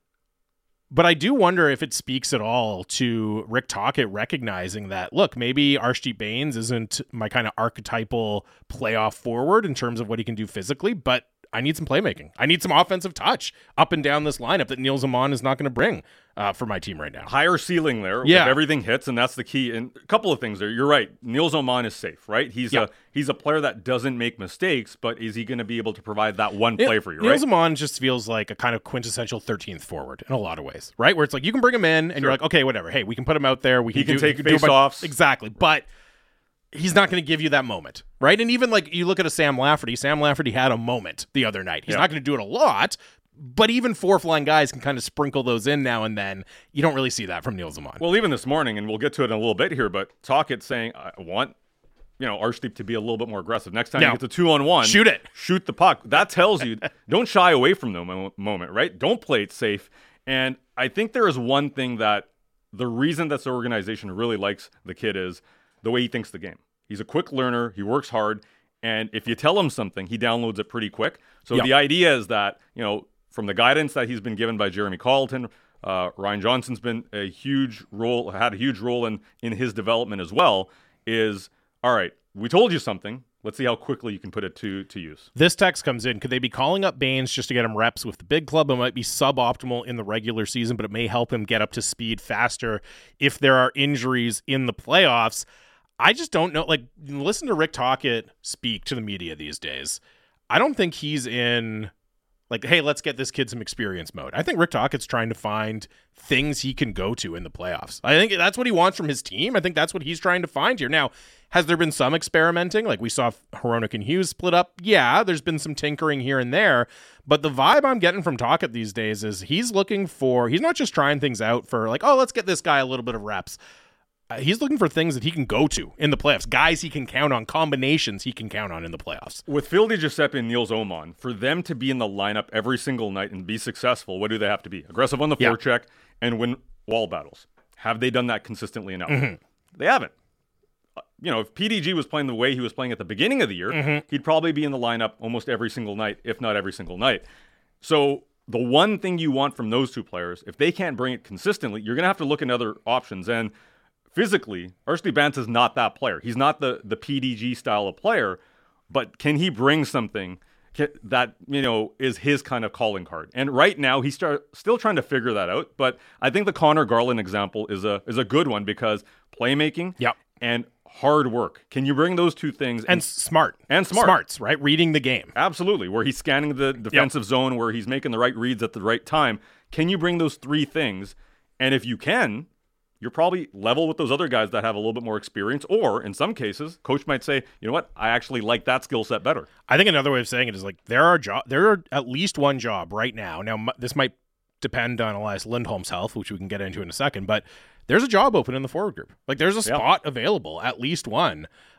But I do wonder if it speaks at all to Rick Tocchet recognizing that, look, maybe Arshdeep Bains isn't my kind of archetypal playoff forward in terms of what he can do physically, but I need some playmaking. I need some offensive touch up and down this lineup that Nils Aman is not going to bring uh, for my team right now. Higher ceiling there. Yeah. If everything hits, and that's the key. And a couple of things there. You're right. Nils Aman is safe, right? He's Yeah. a he's a player that doesn't make mistakes, but is he going to be able to provide that one play Yeah, for you, Nils right? Aman just feels like a kind of quintessential thirteenth forward in a lot of ways, right? Where it's like you can bring him in and Sure. you're like, okay, whatever. Hey, we can put him out there. We can He can do, take do a bunch- face-offs. Exactly. But he's not going to give you that moment, right? And even like you look at a Sam Lafferty. Sam Lafferty had a moment the other night. He's Yeah. not going to do it a lot, but even fourth line guys can kind of sprinkle those in now and then. You don't really see that from Nils Aman. Well, even this morning, and we'll get to it in a little bit here, but Tocchet saying, I want, you know, Arshdeep to be a little bit more aggressive. Next time No. you get to two on one, Shoot it. Shoot the puck. That tells you, don't shy away from the mo- moment, right? Don't play it safe. And I think there is one thing that the reason that this organization really likes the kid is the way he thinks the game. He's a quick learner. He works hard. And if you tell him something, he downloads it pretty quick. So Yep. the idea is that, you know, from the guidance that he's been given by Jeremy Colleton, uh, Ryan Johnson's been a huge role, had a huge role in, in his development as well, is, all right, we told you something. Let's see how quickly you can put it to, to use. This text comes in. Could they be calling up Bains just to get him reps with the big club? It might be suboptimal in the regular season, but it may help him get up to speed faster if there are injuries in the playoffs. I just don't know. Like, listen to Rick Tocchet speak to the media these days. I don't think he's in, like, hey, let's get this kid some experience mode. I think Rick Tocchet's trying to find things he can go to in the playoffs. I think that's what he wants from his team. I think that's what he's trying to find here. Now, has there been some experimenting? Like we saw Hronek and Hughes split up. Yeah, there's been some tinkering here and there. But the vibe I'm getting from Tocchet these days is he's looking for, he's not just trying things out for like, oh, let's get this guy a little bit of reps. Uh, he's looking for things that he can go to in the playoffs, guys he can count on, combinations he can count on in the playoffs. With Phil DiGiuseppe and Nils Aman, for them to be in the lineup every single night and be successful, what do they have to be? Aggressive on the Yeah. forecheck and win wall battles. Have they done that consistently enough? Mm-hmm. They haven't. Uh, You know, if P D G was playing the way he was playing at the beginning of the year, Mm-hmm. he'd probably be in the lineup almost every single night, if not every single night. So the one thing you want from those two players, if they can't bring it consistently, you're going to have to look at other options. And physically, Arshdeep Bains is not that player. He's not the, the P D G style of player, but can he bring something ca- that, you know, is his kind of calling card? And right now, he's start, still trying to figure that out. But I think the Connor Garland example is a is a good one because playmaking Yep. and hard work. Can you bring those two things? And smart. And smart. Smarts, right? Reading the game. Absolutely, where he's scanning the defensive zone, where he's making the right reads at the right time. Can you bring those three things? And if you can, you're probably level with those other guys that have a little bit more experience. Or in some cases, coach might say, you know what, I actually like that skill set better. I think another way of saying it is like there are job, there are at least one job right now. Now, m- this might depend on Elias Lindholm's health, which we can get into in a second, but there's a job open in the forward group. Like there's a spot available, at least one.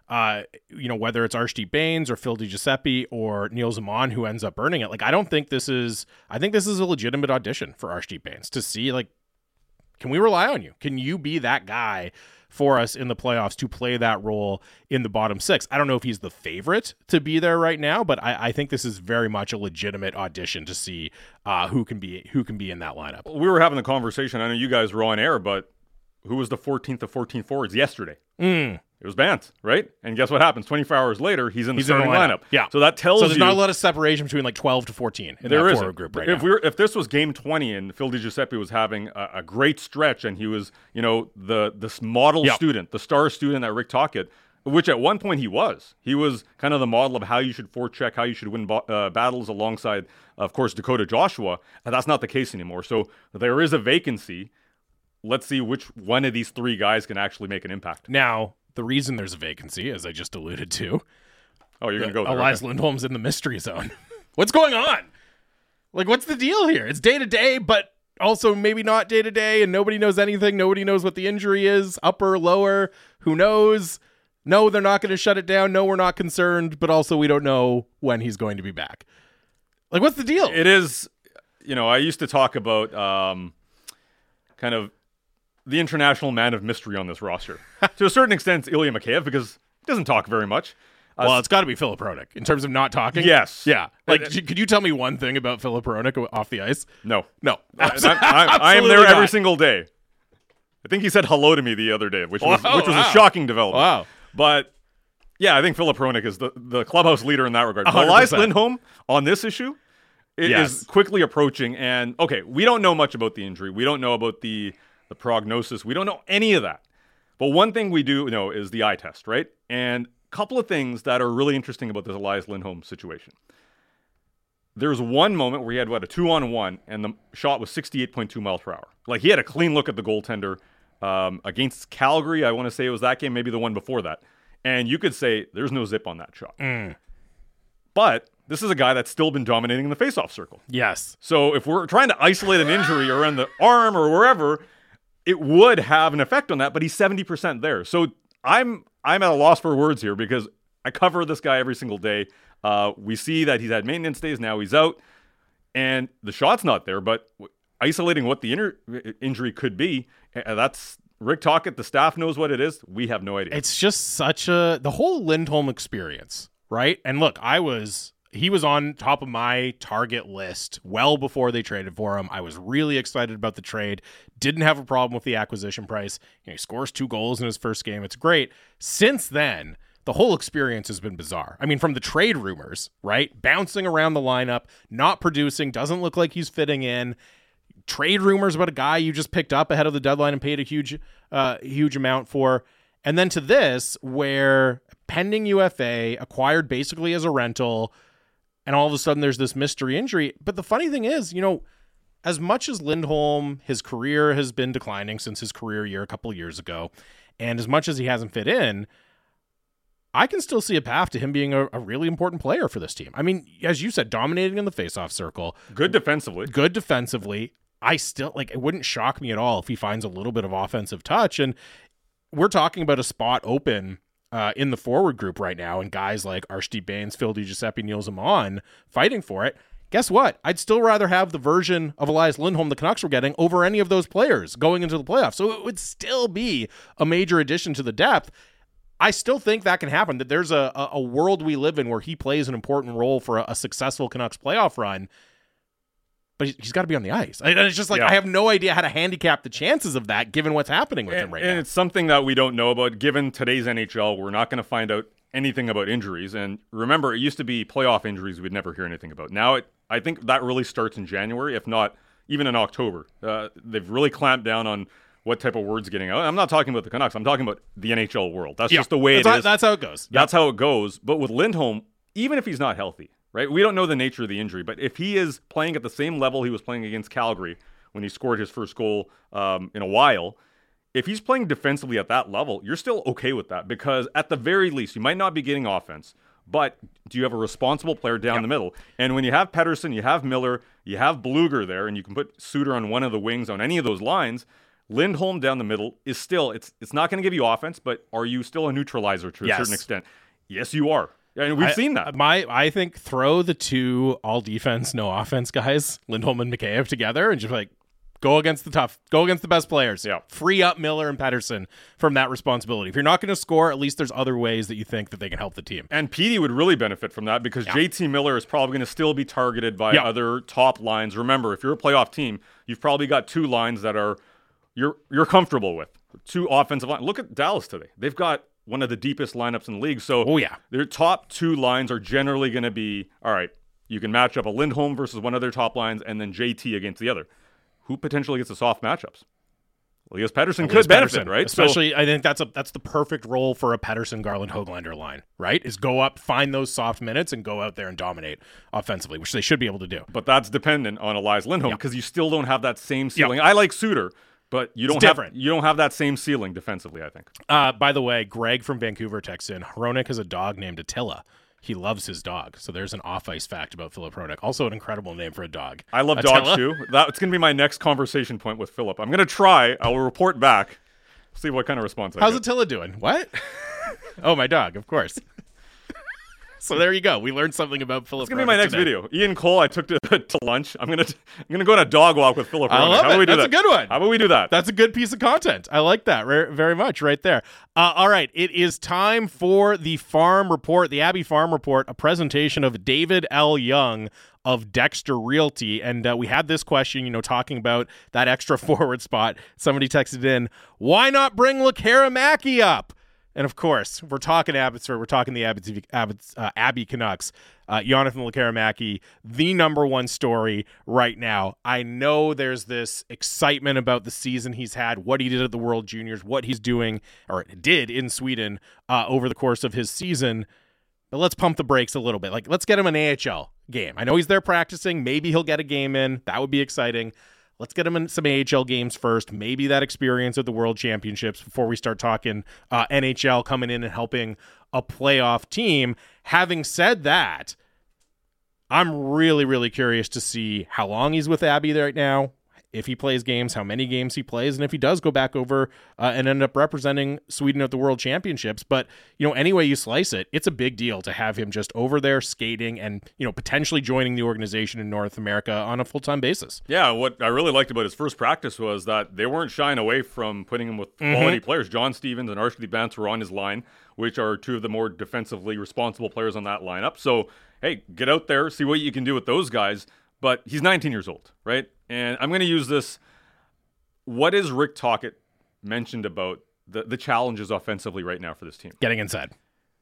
uh, you know, whether it's Archie Baines or Phil DiGiuseppe or Neil Zaman who ends up earning it. Like, I don't think this is, I think this is a legitimate audition for Archie Baines to see, like, can we rely on you? Can you be that guy for us in the playoffs to play that role in the bottom six? I don't know if he's the favorite to be there right now, but I, I think this is very much a legitimate audition to see uh, who can be who can be in that lineup. We were having the conversation. I know you guys were on air, but who was the fourteenth of fourteen forwards yesterday? Mm. It was Bant, right? And guess what happens? twenty-four hours later, he's in the he's starting in the lineup. lineup. Yeah. So that tells you... So there's you, not a lot of separation between like twelve to fourteen in there that isn't. forward group right if now. We were, if this was game twenty and Phil DiGiuseppe was having a, a great stretch and he was, you know, the this model yep. student, the star student at Rick Tocchet, which at one point he was. He was kind of the model of how you should forecheck, how you should win bo- uh, battles alongside, of course, Dakota Joshua. And that's not the case anymore. So there is a vacancy. Let's see which one of these three guys can actually make an impact. Now, the reason there's a vacancy, as I just alluded to, oh, you're going to go there. Elias okay. Lindholm's in the mystery zone. What's going on? Like, what's the deal here? It's day to day, but also maybe not day to day, and nobody knows anything. Nobody knows what the injury is, upper, lower. Who knows? No, they're not going to shut it down. No, we're not concerned, but also we don't know when he's going to be back. Like, what's the deal? It is, you know, I used to talk about um, kind of the international man of mystery on this roster. To a certain extent, it's Ilya Mikheyev because he doesn't talk very much. Uh, well, it's got to be Filip Hronek in terms of not talking. Yes. Yeah. Like, uh, could you tell me one thing about Filip Hronek off the ice? No. No. I, I, I am there every not. single day. I think he said hello to me the other day, which was, Whoa, which was wow. a shocking development. Wow. But, yeah, I think Filip Hronek is the, the clubhouse leader in that regard. one hundred percent. Elias Lindholm on this issue it yes. is quickly approaching. And, okay, we don't know much about the injury. We don't know about the... the prognosis. We don't know any of that. But one thing we do know is the eye test, right? And a couple of things that are really interesting about this Elias Lindholm situation. There's one moment where he had, what, a two-on-one, and the shot was sixty-eight point two miles per hour. Like, he had a clean look at the goaltender um, against Calgary. I want to say it was that game, maybe the one before that. And you could say there's no zip on that shot. Mm. But this is a guy that's still been dominating in the faceoff circle. Yes. So if we're trying to isolate an injury around the arm or wherever, it would have an effect on that, but he's seventy percent there. So I'm I'm at a loss for words here because I cover this guy every single day. Uh, we see that he's had maintenance days. Now he's out. And the shot's not there, but isolating what the inter- injury could be, uh, that's Rick Tocchet. The staff knows what it is. We have no idea. It's just such a... the whole Lindholm experience, right? And look, I was... he was on top of my target list well before they traded for him. I was really excited about the trade. Didn't have a problem with the acquisition price. You know, he scores two goals in his first game. It's great. Since then, the whole experience has been bizarre. I mean, from the trade rumors, right? Bouncing around the lineup, not producing, doesn't look like he's fitting in. Trade rumors about a guy you just picked up ahead of the deadline and paid a huge, uh, huge amount for. And then to this, where pending U F A, acquired basically as a rental, and all of a sudden there's this mystery injury. But the funny thing is, you know, as much as Lindholm, his career has been declining since his career year a couple of years ago, and as much as he hasn't fit in, I can still see a path to him being a, a really important player for this team. I mean, as you said, dominating in the faceoff circle. Good defensively. Good defensively. I still, like, it wouldn't shock me at all if he finds a little bit of offensive touch. And we're talking about a spot open Uh, in the forward group right now, and guys like Archie Baines, Phil DiGiuseppe, Neil Zaman fighting for it. Guess what? I'd still rather have the version of Elias Lindholm the Canucks were getting over any of those players going into the playoffs. So it would still be a major addition to the depth. I still think that can happen, that there's a, a world we live in where he plays an important role for a, a successful Canucks playoff run, but he's got to be on the ice. And it's just like, yeah. I have no idea how to handicap the chances of that given what's happening with and, him right and now. And it's something that we don't know about. Given today's N H L, we're not going to find out anything about injuries. And remember, it used to be playoff injuries we'd never hear anything about. Now, it, I think that really starts in January, if not even in October. Uh, they've really clamped down on what type of words getting out. I'm not talking about the Canucks. I'm talking about the N H L world. That's yeah, just the way it how, is. That's how it goes. That's yep. how it goes. But with Lindholm, even if he's not healthy, right? We don't know the nature of the injury, but if he is playing at the same level he was playing against Calgary when he scored his first goal um, in a while, if he's playing defensively at that level, you're still okay with that because at the very least, you might not be getting offense, but do you have a responsible player down yep. the middle? And when you have Pettersson, you have Miller, you have Bluger there, and you can put Suter on one of the wings on any of those lines, Lindholm down the middle is still, it's it's not going to give you offense, but are you still a neutralizer to a Yes. certain extent? Yes, you are. And we've I, seen that. My, I think throw the two all defense, no offense guys, Lindholm and Mikheyev, together, and just like go against the tough, go against the best players. Yeah. Free up Miller and Pettersson from that responsibility. If you're not going to score, at least there's other ways that you think that they can help the team. And Petey would really benefit from that because Yeah. J T Miller is probably going to still be targeted by Yeah. other top lines. Remember, if you're a playoff team, you've probably got two lines that are you're you're comfortable with. Two offensive lines. Look at Dallas today. They've got one of the deepest lineups in the league. So Oh, yeah. their top two lines are generally going to be, all right, you can match up a Lindholm versus one of their top lines and then J T against the other. Who potentially gets the soft matchups? Elias Pettersson Elias could benefit, Pettersson, right? Especially, I think that's a that's the perfect role for a Pettersson, Garland, Höglander line, right? Is go up, find those soft minutes, and go out there and dominate offensively, which they should be able to do. But that's dependent on Elias Lindholm Yeah. because you still don't have that same ceiling. I like Suter, but you don't It's have different. you don't have that same ceiling defensively, I think. Uh, by the way, Greg from Vancouver texts in, Hronik has a dog named Attila. He loves his dog. So there's an off-ice fact about Philip Hronik. Also an incredible name for a dog. I love Attila. dogs too. That's going to be my next conversation point with Philip. I'm going to try. I will report back. See what kind of response I How's get. Attila doing? What? Oh, my dog, of course. So there you go. We learned something about Philip It's going to be my Hronik next today. video. Ian Cole, I took to, to lunch. I'm going to I'm going to go on a dog walk with Philip I Hronik. love How about it. we do That's that? a good one. How about we do that? That's a good piece of content. I like that re- very much right there. Uh, all right. It is time for the Farm Report, the Abbey Farm Report, a presentation of David L. Young of Dexter Realty. And uh, we had this question, you know, talking about that extra forward spot. Somebody texted in, why not bring Lekaramaki up? And of course, we're talking Abbotsford. We're talking the Abbey, Abbots, uh, Abbey Canucks. Uh, Jonathan Lekaramaki, the number one story right now. I know there's this excitement about the season he's had, what he did at the World Juniors, what he's doing or did in Sweden uh, over the course of his season. But let's pump the brakes a little bit. Like, let's get him an A H L game. I know he's there practicing. Maybe he'll get a game in. That would be exciting. Let's get him in some A H L games first. Maybe that experience at the World Championships before we start talking uh, N H L coming in and helping a playoff team. Having said that, I'm really, really curious to see how long he's with Abbey right now, if he plays games, how many games he plays, and if he does go back over uh, and end up representing Sweden at the World Championships. But, you know, any way you slice it, it's a big deal to have him just over there skating and, you know, potentially joining the organization in North America on a full-time basis. Yeah, what I really liked about his first practice was that they weren't shying away from putting him with Mm-hmm. quality players. John Stevens and Arshdeep Bance were on his line, which are two of the more defensively responsible players on that lineup. So, hey, get out there, see what you can do with those guys. But he's nineteen years old, right? And I'm going to use this. What is Rick Tocchet mentioned about the, the challenges offensively right now for this team? Getting inside.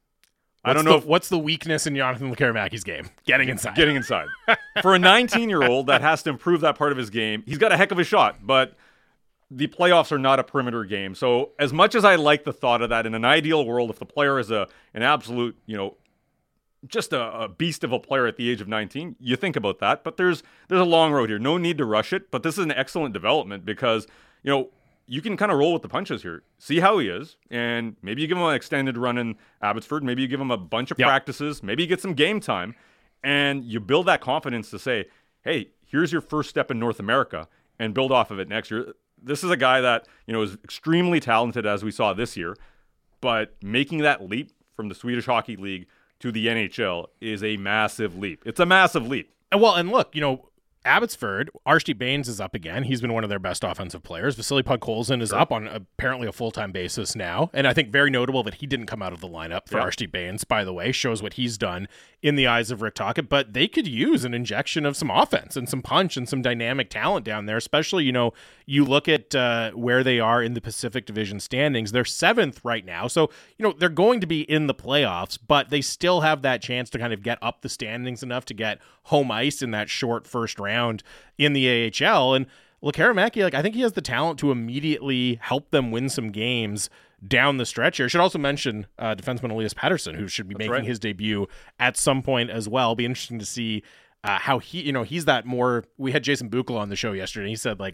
I don't What's know the, if what's the weakness in Jonathan Lekaramaki's game? Getting inside. getting inside. For a nineteen-year-old that has to improve that part of his game, he's got a heck of a shot, but the playoffs are not a perimeter game. So as much as I like the thought of that, in an ideal world, if the player is a an absolute, you know, just a, a beast of a player at the age of nineteen, you think about that. But there's there's a long road here. No need to rush it. But this is an excellent development because, you know, you can kind of roll with the punches here. See how he is. And maybe you give him an extended run in Abbotsford. Maybe you give him a bunch of Yep. practices. Maybe you get some game time. And you build that confidence to say, hey, here's your first step in North America and build off of it next year. This is a guy that, you know, is extremely talented, as we saw this year. But making that leap from the Swedish Hockey League to the N H L is a massive leap. It's a massive leap. And well, and look, you know, Abbotsford, Arshdeep Bains is up again. He's been one of their best offensive players. Vasily Podkolzin is up on apparently a full-time basis now. And I think very notable that he didn't come out of the lineup for Yeah. Arshdeep Bains, by the way, shows what he's done in the eyes of Rick Tocchet. But they could use an injection of some offense and some punch and some dynamic talent down there, especially, you know, you look at uh, where they are in the Pacific Division standings. They're seventh right now. So, you know, they're going to be in the playoffs, but they still have that chance to kind of get up the standings enough to get home ice in that short first round in the A H L. And Lekaramaki, like, I think he has the talent to immediately help them win some games down the stretch here. I should also mention uh, defenseman Elias Pettersson, who should be That's making right. his debut at some point as well. Be interesting to see uh, how he, you know, he's that more. We had Jason Buchel on the show yesterday, and he said, like,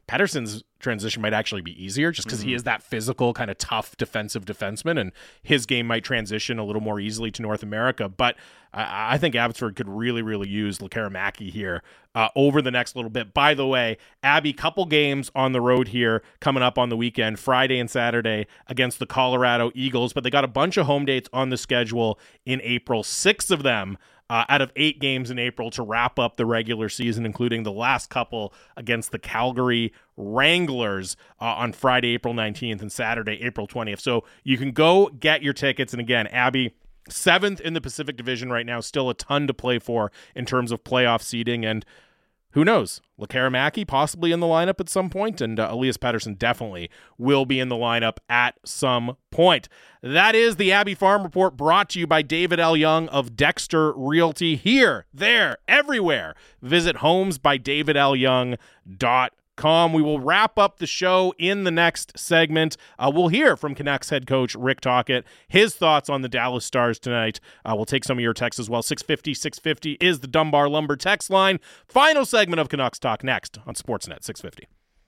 Pettersson's transition might actually be easier just because mm-hmm. he is that physical, kind of tough defensive defenseman, and his game might transition a little more easily to North America. But I, I think Abbotsford could really, really use Lekaramaki here uh, over the next little bit. By the way, Abby, couple games on the road here coming up on the weekend, Friday and Saturday against the Colorado Eagles, but they got a bunch of home dates on the schedule in April, six of them Uh, out of eight games in April to wrap up the regular season, including the last couple against the Calgary Wranglers uh, on Friday, April nineteenth, and Saturday, April twentieth. So you can go get your tickets. And again, Abby, seventh in the Pacific Division right now, still a ton to play for in terms of playoff seeding. And who knows? Lekaramaki possibly in the lineup at some point, and uh, Elias Pettersson definitely will be in the lineup at some point. That is the Abbey Farm Report, brought to you by David L. Young of Dexter Realty. Here, there, everywhere. Visit homes by david l young dot com. We will wrap up the show in the next segment. Uh, we'll hear from Canucks head coach Rick Tocchet, his thoughts on the Dallas Stars tonight. Uh, we'll take some of your texts as well. six fifty, six fifty is the Dunbar Lumber text line. Final segment of Canucks Talk next on Sportsnet six fifty.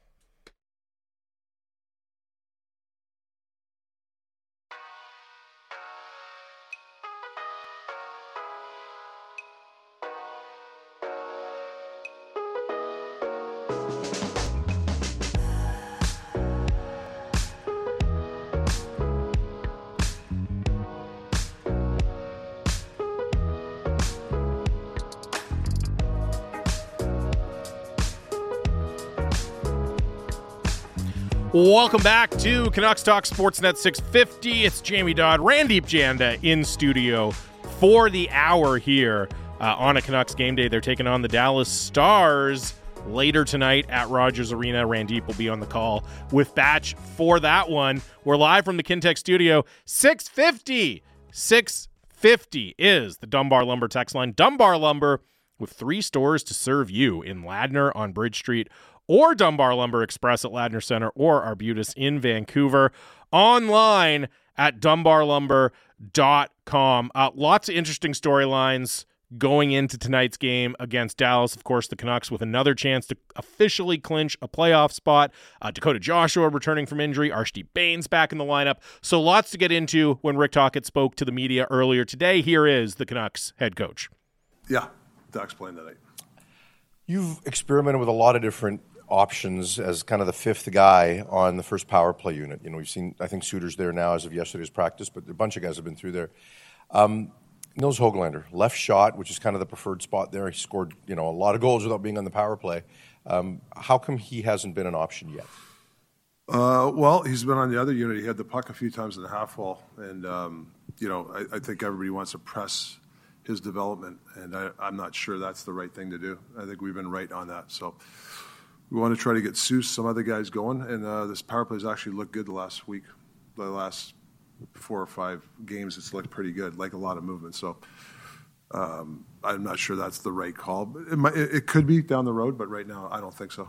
Welcome back to Canucks Talk Sportsnet six fifty. It's Jamie Dodd, Randeep Janda in studio for the hour here uh, on a Canucks game day. They're taking on the Dallas Stars later tonight at Rogers Arena. Randeep will be on the call with Batch for that one. We're live from the Kintec studio. six fifty. six fifty is the Dunbar Lumber text line. Dunbar Lumber with three stores to serve you in Ladner on Bridge Street, or Dunbar Lumber Express at Ladner Center, or Arbutus in Vancouver. Online at dunbar lumber dot com. Uh, lots of interesting storylines going into tonight's game against Dallas. Of course, the Canucks with another chance to officially clinch a playoff spot. Uh, Dakota Joshua returning from injury. Archie Baines back in the lineup. So lots to get into when Rick Tocchet spoke to the media earlier today. Here is the Canucks head coach. Yeah, Doc's playing tonight. You've experimented with a lot of different options as kind of the fifth guy on the first power play unit. You know, we've seen, I think Suter's there now as of yesterday's practice, but a bunch of guys have been through there. Um, Nils Höglander, left shot, which is kind of the preferred spot there. He scored, you know, a lot of goals without being on the power play. Um, how come he hasn't been an option yet? Uh, well, he's been on the other unit. He had the puck a few times in the half wall, and um, you know, I, I think everybody wants to press his development, and I, I'm not sure that's the right thing to do. I think we've been right on that. So we want to try to get Seuss, some other guys going, and uh, this power play has actually looked good the last week. The last four or five games, it's looked pretty good, like a lot of movement. So um, I'm not sure that's the right call. It, might, it could be down the road, but right now I don't think so.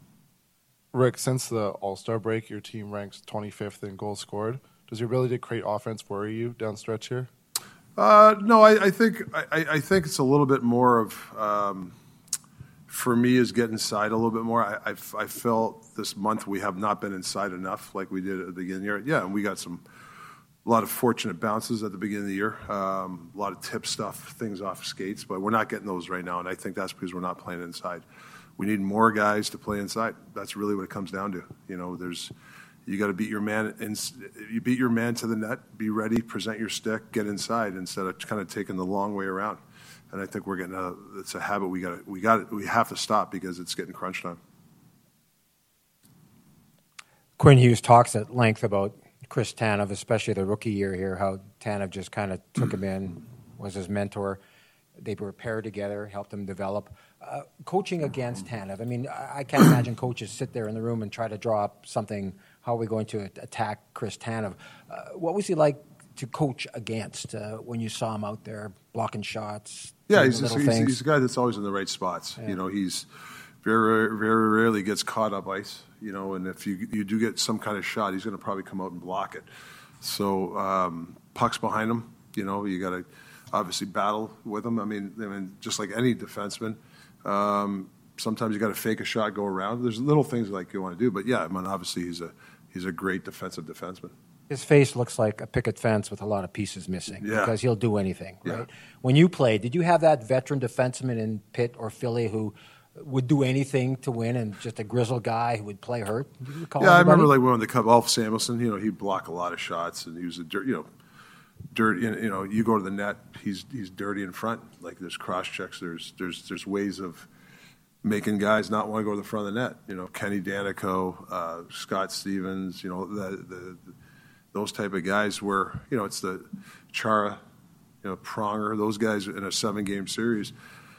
Rick, since the All-Star break, your team ranks twenty-fifth in goals scored. Does your ability to create offense worry you down stretch here? Uh, no, I, I think I, I think it's a little bit more of, um, for me, is get inside a little bit more. I, I, I felt this month we have not been inside enough like we did at the beginning of the year. Yeah, and we got some a lot of fortunate bounces at the beginning of the year, um, a lot of tip stuff, things off skates, but we're not getting those right now, and I think that's because we're not playing inside. We need more guys to play inside. That's really what it comes down to. You know, there's you got to beat your man. In, you beat your man to the net. Be ready. Present your stick. Get inside instead of kind of taking the long way around. And I think we're getting a. It's a habit we got. We got. We have to stop because it's getting crunch time. Quinn Hughes talks at length about Chris Tanev, especially the rookie year here. How Tanev just kind of took him in, was his mentor. They were paired together, helped him develop. Uh, coaching against Tanev, I mean, I can't imagine coaches sit there in the room and try to draw up something. How are we going to attack Chris Tanev? Uh, what was he like to coach against uh, when you saw him out there blocking shots? Yeah, he's, just, he's, he's a guy that's always in the right spots. Yeah. You know, he's very, very rarely gets caught up ice. You know, and if you you do get some kind of shot, he's going to probably come out and block it. So um, pucks behind him. You know, you got to obviously battle with him. I mean, I mean, just like any defenseman, um, sometimes you got to fake a shot, go around. There's little things like you want to do, but yeah, I mean, obviously he's a he's a great defensive defenseman. His face looks like a picket fence with a lot of pieces missing yeah. because he'll do anything, right? Yeah. When you played, did you have that veteran defenseman in Pitt or Philly who would do anything to win and just a grizzled guy who would play hurt? Do you recall yeah, anybody? I remember like when the Cup, Alf Samuelson, you know, he'd block a lot of shots and he was a dirt, you know, dirty. You know, you go to the net, he's he's dirty in front. Like there's cross checks, there's there's there's ways of making guys not want to go to the front of the net. You know, Kenny Danico, uh, Scott Stevens, you know, the, the, the those type of guys where, you know, it's the Chara, you know, Pronger, those guys in a seven-game series,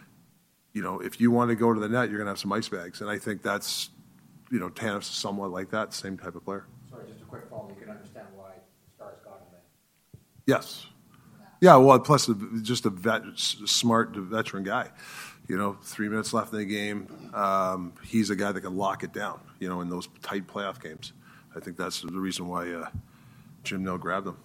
you know, if you want to go to the net, you're going to have some ice bags. And I think that's, you know, Tanev is somewhat like that, same type of player. Sorry, just a quick follow. You can understand why Stars got him then. Yes. Yeah, well, plus just a vet, smart veteran guy. You know, three minutes left in the game. Um, he's a guy that can lock it down, you know, in those tight playoff games. I think that's the reason why uh, Jim Nill grabbed him.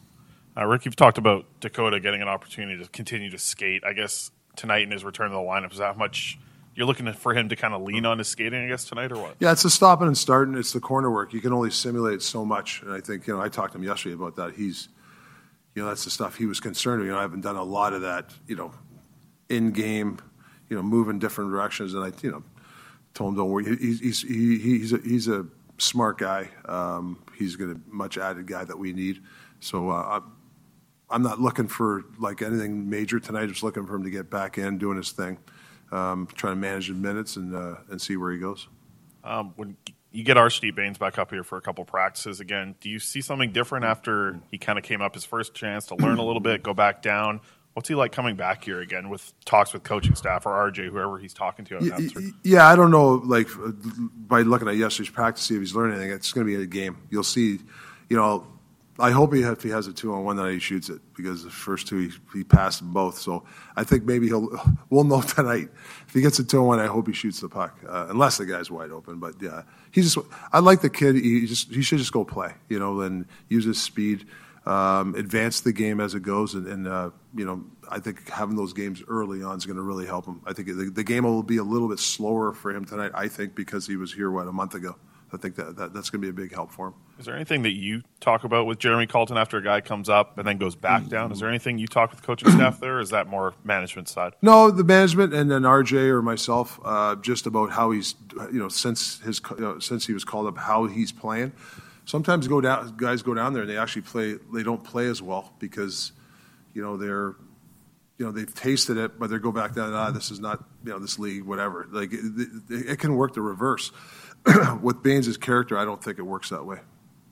Uh, Rick, you've talked about Dakota getting an opportunity to continue to skate. I guess tonight in his return to the lineup, is that how much you're looking for him to kind of lean on his skating, I guess, tonight, or what? Yeah, it's the stopping and starting. It's the corner work. You can only simulate so much. And I think, you know, I talked to him yesterday about that. He's, you know, that's the stuff he was concerned with. You know, I haven't done a lot of that, you know, in-game, you know, moving different directions. And I, you know, told him, don't worry. He's, he's, he, he's, a, he's a smart guy. Um, he's a much added guy that we need. So uh, I'm not looking for, like, anything major tonight. I'm just looking for him to get back in, doing his thing, um, trying to manage the minutes and uh, and see where he goes. Um, when you get Archie Baines back up here for a couple practices again, do you see something different after he kind of came up his first chance to learn a little bit, go back down? What's he like coming back here again with talks with coaching staff or R J, whoever he's talking to? Yeah, yeah, I don't know, like, by looking at yesterday's practice, see if he's learning anything. It's going to be a game. You'll see, you know, I hope he, if he has a two-on-one that he shoots it, because the first two he, he passed them both. So I think maybe he'll we'll know tonight. If he gets a two-on-one, I hope he shoots the puck, uh, unless the guy's wide open. But yeah, he just I like the kid. He just he should just go play, you know, and use his speed, um, advance the game as it goes, and, and uh, you know, I think having those games early on is going to really help him. I think the, the game will be a little bit slower for him tonight. I think because he was here what a month ago. I think that, that that's going to be a big help for him. Is there anything that you talk about with Jeremy Colton after a guy comes up and then goes back mm-hmm. down? Is there anything you talk with coaching staff there, or is that more management side? No, the management and then R J or myself, uh, just about how he's, you know, since his you know, since he was called up, how he's playing. Sometimes go down, guys go down there and they actually play. They don't play as well because, you know, they're, you know, they've tasted it, but they go back down. Ah, this is not, you know, this league, whatever. Like it, it, it can work the reverse. With Baines' character, I don't think it works that way.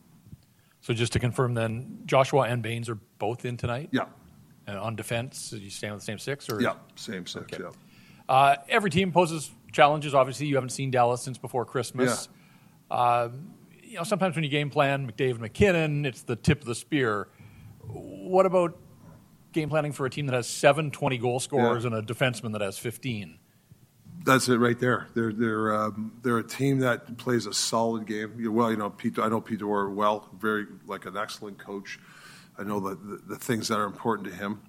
So just to confirm then, Joshua and Baines are both in tonight? Yeah. And on defense, do you stand with the same six? Or? Yeah, same six, okay. yeah. Uh, every team poses challenges. Obviously, you haven't seen Dallas since before Christmas. Yeah. Uh, you know, sometimes when you game plan McDavid McKinnon, it's the tip of the spear. What about game planning for a team that has seven twenty goal scorers yeah. and a defenseman that has fifteen? That's it right there. They're they're um, they're a team that plays a solid game. Well, you know, Pete, I know Pete Dwyer well, very like an excellent coach. I know the, the, the things that are important to him,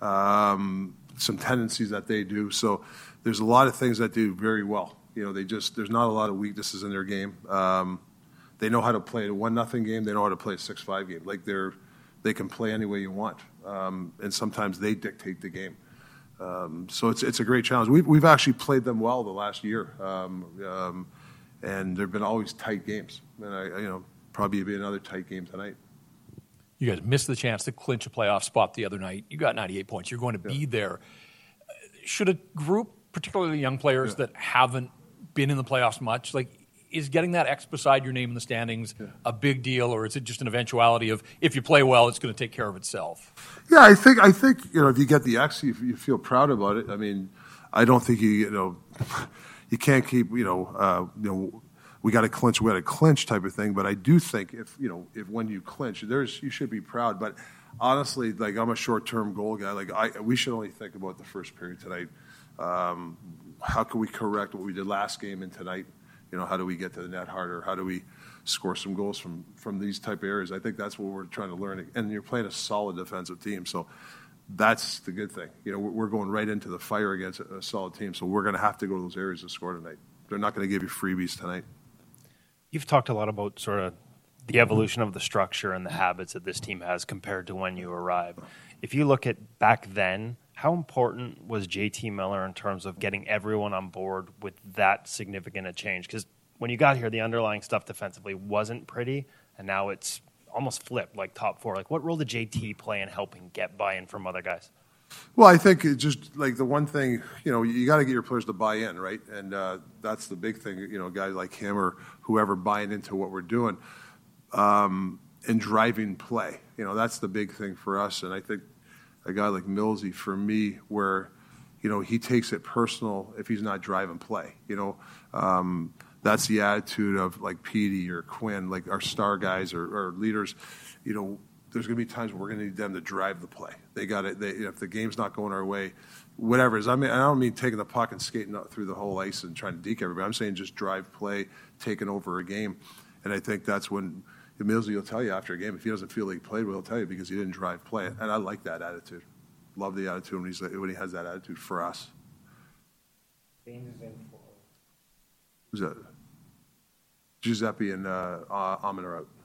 um, some tendencies that they do. So there's a lot of things that do very well. You know, they just there's not a lot of weaknesses in their game. Um, they know how to play a one nothing game. They know how to play a six five game. Like they're they can play any way you want, um, and sometimes they dictate the game. Um, so it's it's a great challenge. We've we've actually played them well the last year, um, um, and there've been always tight games. And I, you know, probably be another tight game tonight. You guys missed the chance to clinch a playoff spot the other night. You got ninety-eight points. You're going to be yeah. there. Should a group, particularly young players yeah. that haven't been in the playoffs much, like, is getting that X beside your name in the standings yeah. a big deal, or is it just an eventuality of if you play well, it's going to take care of itself? Yeah, I think I think you know if you get the X, you, you feel proud about it. I mean, I don't think you you know you can't keep you know uh, you know we got to clinch, we got to clinch type of thing. But I do think if you know if when you clinch, there's you should be proud. But honestly, like I'm a short-term goal guy. Like I, we should only think about the first period tonight. Um, how can we correct what we did last game and tonight? You know, how do we get to the net harder? How do we score some goals from, from these type of areas? I think that's what we're trying to learn. And you're playing a solid defensive team. So that's the good thing. You know, we're going right into the fire against a solid team, so we're going to have to go to those areas to score tonight. They're not going to give you freebies tonight. You've talked a lot about sort of the evolution of the structure and the habits that this team has compared to when you arrived. If you look at back then, how important was J T Miller in terms of getting everyone on board with that significant a change? Because when you got here, the underlying stuff defensively wasn't pretty, and now it's almost flipped, like top four. Like, what role did J T play in helping get buy-in from other guys? Well, I think it just like the one thing, you know, you got to get your players to buy in, right? And uh, that's the big thing, you know, guys like him or whoever buying into what we're doing. Um, and driving play. You know, that's the big thing for us. And I think a guy like Millsy, for me, where, you know, he takes it personal if he's not driving play. You know, um, that's the attitude of like Petey or Quinn, like our star guys or, or leaders. You know, there's going to be times where we're going to need them to drive the play. They got it. They, if the game's not going our way, whatever it is. I mean, I don't mean taking the puck and skating out through the whole ice and trying to deke everybody. I'm saying just drive play, taking over a game. And I think that's when Millsy will tell you after a game, if he doesn't feel like he played well, he'll tell you because he didn't drive play. And I like that attitude. Love the attitude when, he's, when he has that attitude for us. Who's that? Giuseppe and uh, uh, Amon are out.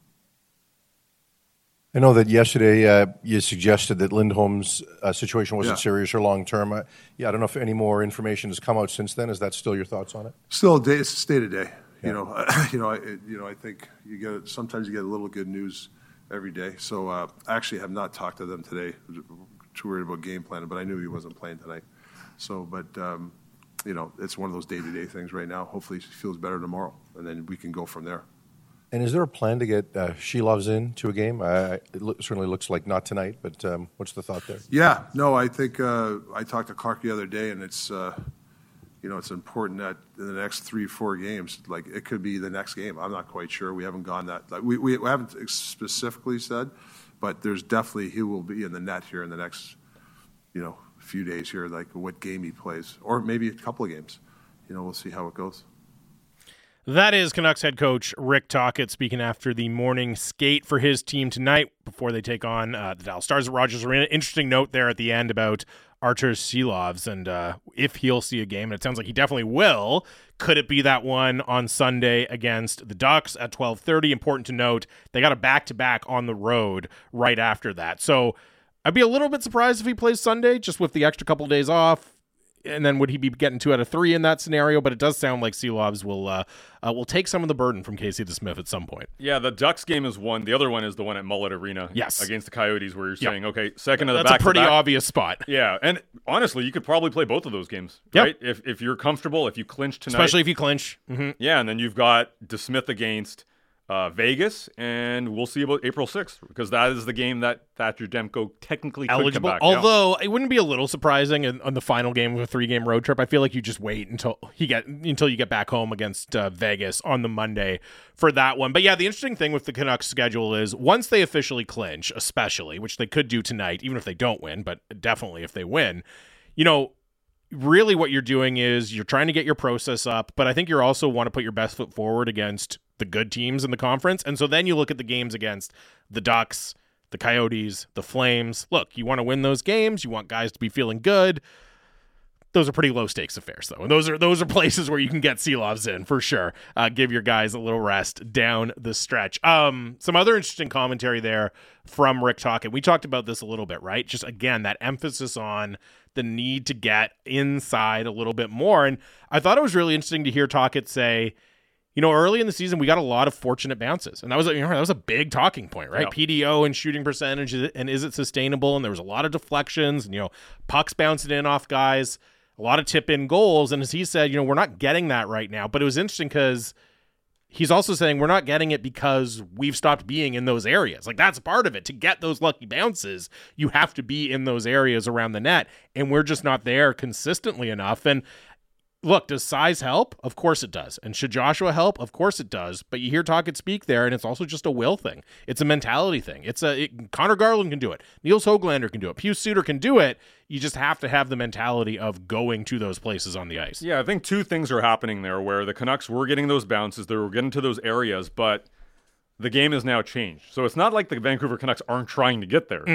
I know that yesterday uh, you suggested that Lindholm's uh, situation wasn't Yeah. serious or long-term. Uh, yeah, I don't know if any more information has come out since then. Is that still your thoughts on it? Still, a day, it's a state of day. You know, you know, I, you know. I think you get sometimes you get a little good news every day. So uh, I actually have not talked to them today. Too worried about game planning, but I knew he wasn't playing tonight. So, but um, you know, it's one of those day-to-day things right now. Hopefully, he feels better tomorrow, and then we can go from there. And is there a plan to get uh, Shilovs in to a game? Uh, it lo- certainly looks like not tonight, but um, what's the thought there? Yeah, no, I think uh, I talked to Clark the other day, and it's uh, you know it's important that in the next three, four games, like it could be the next game. I'm not quite sure. We haven't gone that. Like, we, we haven't specifically said, but there's definitely he will be in the net here in the next you know few days here. Like what game he plays, or maybe a couple of games. You know, we'll see how it goes. That is Canucks head coach Rick Tocchet speaking after the morning skate for his team tonight before they take on uh, the Dallas Stars at Rogers Arena. Interesting note there at the end about Artur Silovs and uh, if he'll see a game. And it sounds like he definitely will. Could it be that one on Sunday against the Ducks at twelve thirty? Important to note, they got a back-to-back on the road right after that. So I'd be a little bit surprised if he plays Sunday, just with the extra couple of days off. And then would he be getting two out of three in that scenario? But it does sound like Silovs will uh, uh, will take some of the burden from Casey DeSmith at some point. Yeah, the Ducks game is one. The other one is the one at Mullet Arena. Yes. Against the Coyotes, where you're Yep. saying, okay, second of the That's back. a pretty obvious spot. Yeah, and honestly, you could probably play both of those games, Yep. right? If if you're comfortable, if you clinch tonight, Especially if you clinch. Mm-hmm. yeah, and then you've got DeSmith against uh, Vegas, and we'll see about April sixth because that is the game that Thatcher Demko technically could Eligible. come back. Yeah. Although it wouldn't be a little surprising in, on the final game of a three-game road trip. I feel like you just wait until he get until you get back home against uh, Vegas on the Monday for that one. But yeah, the interesting thing with the Canucks schedule is once they officially clinch, especially, which they could do tonight, even if they don't win, but definitely if they win, you know, really what you're doing is you're trying to get your process up, but I think you also want to put your best foot forward against the good teams in the conference. And so then you look at the games against the Ducks, the Coyotes, the Flames. Look, you want to win those games. You want guys to be feeling good. Those are pretty low stakes affairs, though. And those are those are places where you can get Silovs in for sure. Uh, give your guys a little rest down the stretch. Um, some other interesting commentary there from Rick Tocchet. We talked about this a little bit, right? Just again, that emphasis on the need to get inside a little bit more. And I thought it was really interesting to hear Tocchet say, you know, early in the season, we got a lot of fortunate bounces. And that was, you know, that was a big talking point, right? Yeah. P D O and shooting percentage, and is it sustainable? And there was a lot of deflections and, you know, pucks bouncing in off guys, a lot of tip-in goals. And as he said, you know, we're not getting that right now. But it was interesting because he's also saying we're not getting it because we've stopped being in those areas. Like, that's part of it. To get those lucky bounces, you have to be in those areas around the net. And we're just not there consistently enough. And look, does size help? Of course it does. And should Joshua help? Of course it does. But you hear Tocchet speak there, and it's also just a will thing. It's a mentality thing. It's a it, Connor Garland can do it. Niels Höglander can do it. Pius Suter can do it. You just have to have the mentality of going to those places on the ice. Yeah, I think two things are happening there where the Canucks were getting those bounces, they were getting to those areas, but the game has now changed. So it's not like the Vancouver Canucks aren't trying to get there. Mm-hmm.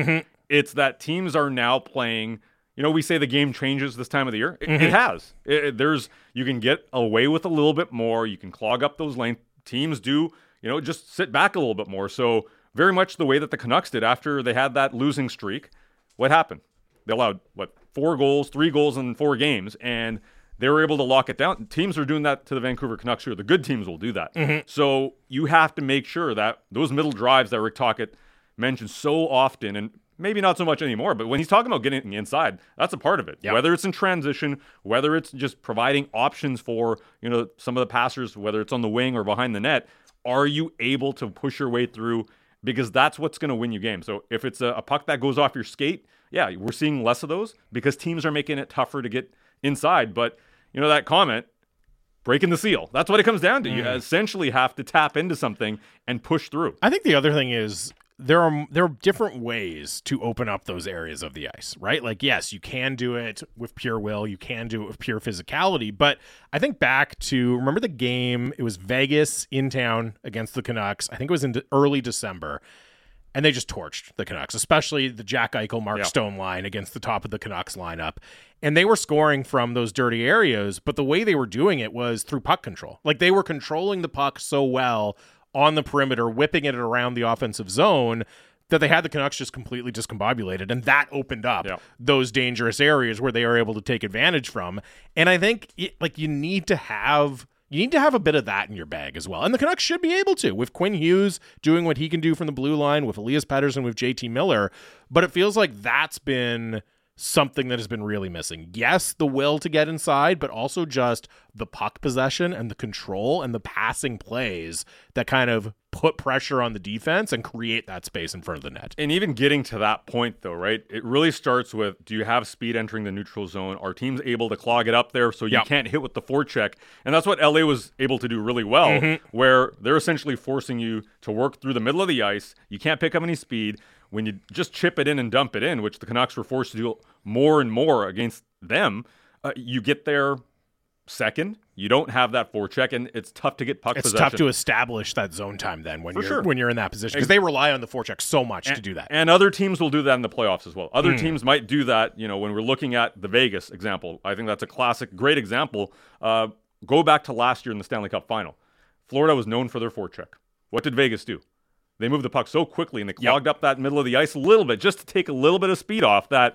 It's that teams are now playing. You know, we say the game changes this time of the year. It, Mm-hmm. it has. It, it- there's you can get away with a little bit more. You can clog up those lanes. Teams do, you know, just sit back a little bit more. So very much the way that the Canucks did after they had that losing streak. What happened? They allowed what four goals, three goals in four games, and they were able to lock it down. Teams are doing that to the Vancouver Canucks here. The good teams will do that. Mm-hmm. So you have to make sure that those middle drives that Rick Tocchet mentioned so often, and maybe not so much anymore, but when he's talking about getting inside, that's a part of it. Yep. Whether it's in transition, whether it's just providing options for, you know, some of the passers, whether it's on the wing or behind the net, are you able to push your way through? Because that's what's going to win you games. So if it's a, a puck that goes off your skate, yeah, we're seeing less of those because teams are making it tougher to get inside. But, you know, that comment, breaking the seal, that's what it comes down to. You essentially have to tap into something and push through. I think the other thing is there are there are different ways to open up those areas of the ice, right? Like, yes, you can do it with pure will, you can do it with pure physicality, but I think back to, remember the game, it was Vegas in town against the Canucks. I think it was in de- early December, and they just torched the Canucks, especially the Jack Eichel, Mark Yeah. Stone line against the top of the Canucks lineup. And they were scoring from those dirty areas, but the way they were doing it was through puck control. Like, they were controlling the puck so well on the perimeter, whipping it around the offensive zone, that they had the Canucks just completely discombobulated, and that opened up Yeah. those dangerous areas where they are able to take advantage from. And I think it, like you need to have you need to have a bit of that in your bag as well. And the Canucks should be able to, with Quinn Hughes doing what he can do from the blue line, with Elias Pettersson, with J T Miller. But it feels like that's been something that has been really missing. Yes, the will to get inside, but also just the puck possession and the control and the passing plays that kind of put pressure on the defense and create that space in front of the net. And even getting to that point, though, right? It really starts with, do you have speed entering the neutral zone? Are teams able to clog it up there so you Yep. can't hit with the forecheck? And that's what L A was able to do really well, Mm-hmm. where they're essentially forcing you to work through the middle of the ice. You can't pick up any speed. When you just chip it in and dump it in, which the Canucks were forced to do more and more against them, uh, you get there second. You don't have that forecheck, and it's tough to get puck It's possession. tough to establish that zone time then when For you're sure. when you're in that position, because they rely on the forecheck so much and, to do that. And other teams will do that in the playoffs as well. Other Mm. teams might do that, you know, when we're looking at the Vegas example. I think that's a classic, great example. Uh, go back to last year in the Stanley Cup final. Florida was known for their forecheck. What did Vegas do? They moved the puck so quickly and they clogged up that middle of the ice a little bit just to take a little bit of speed off that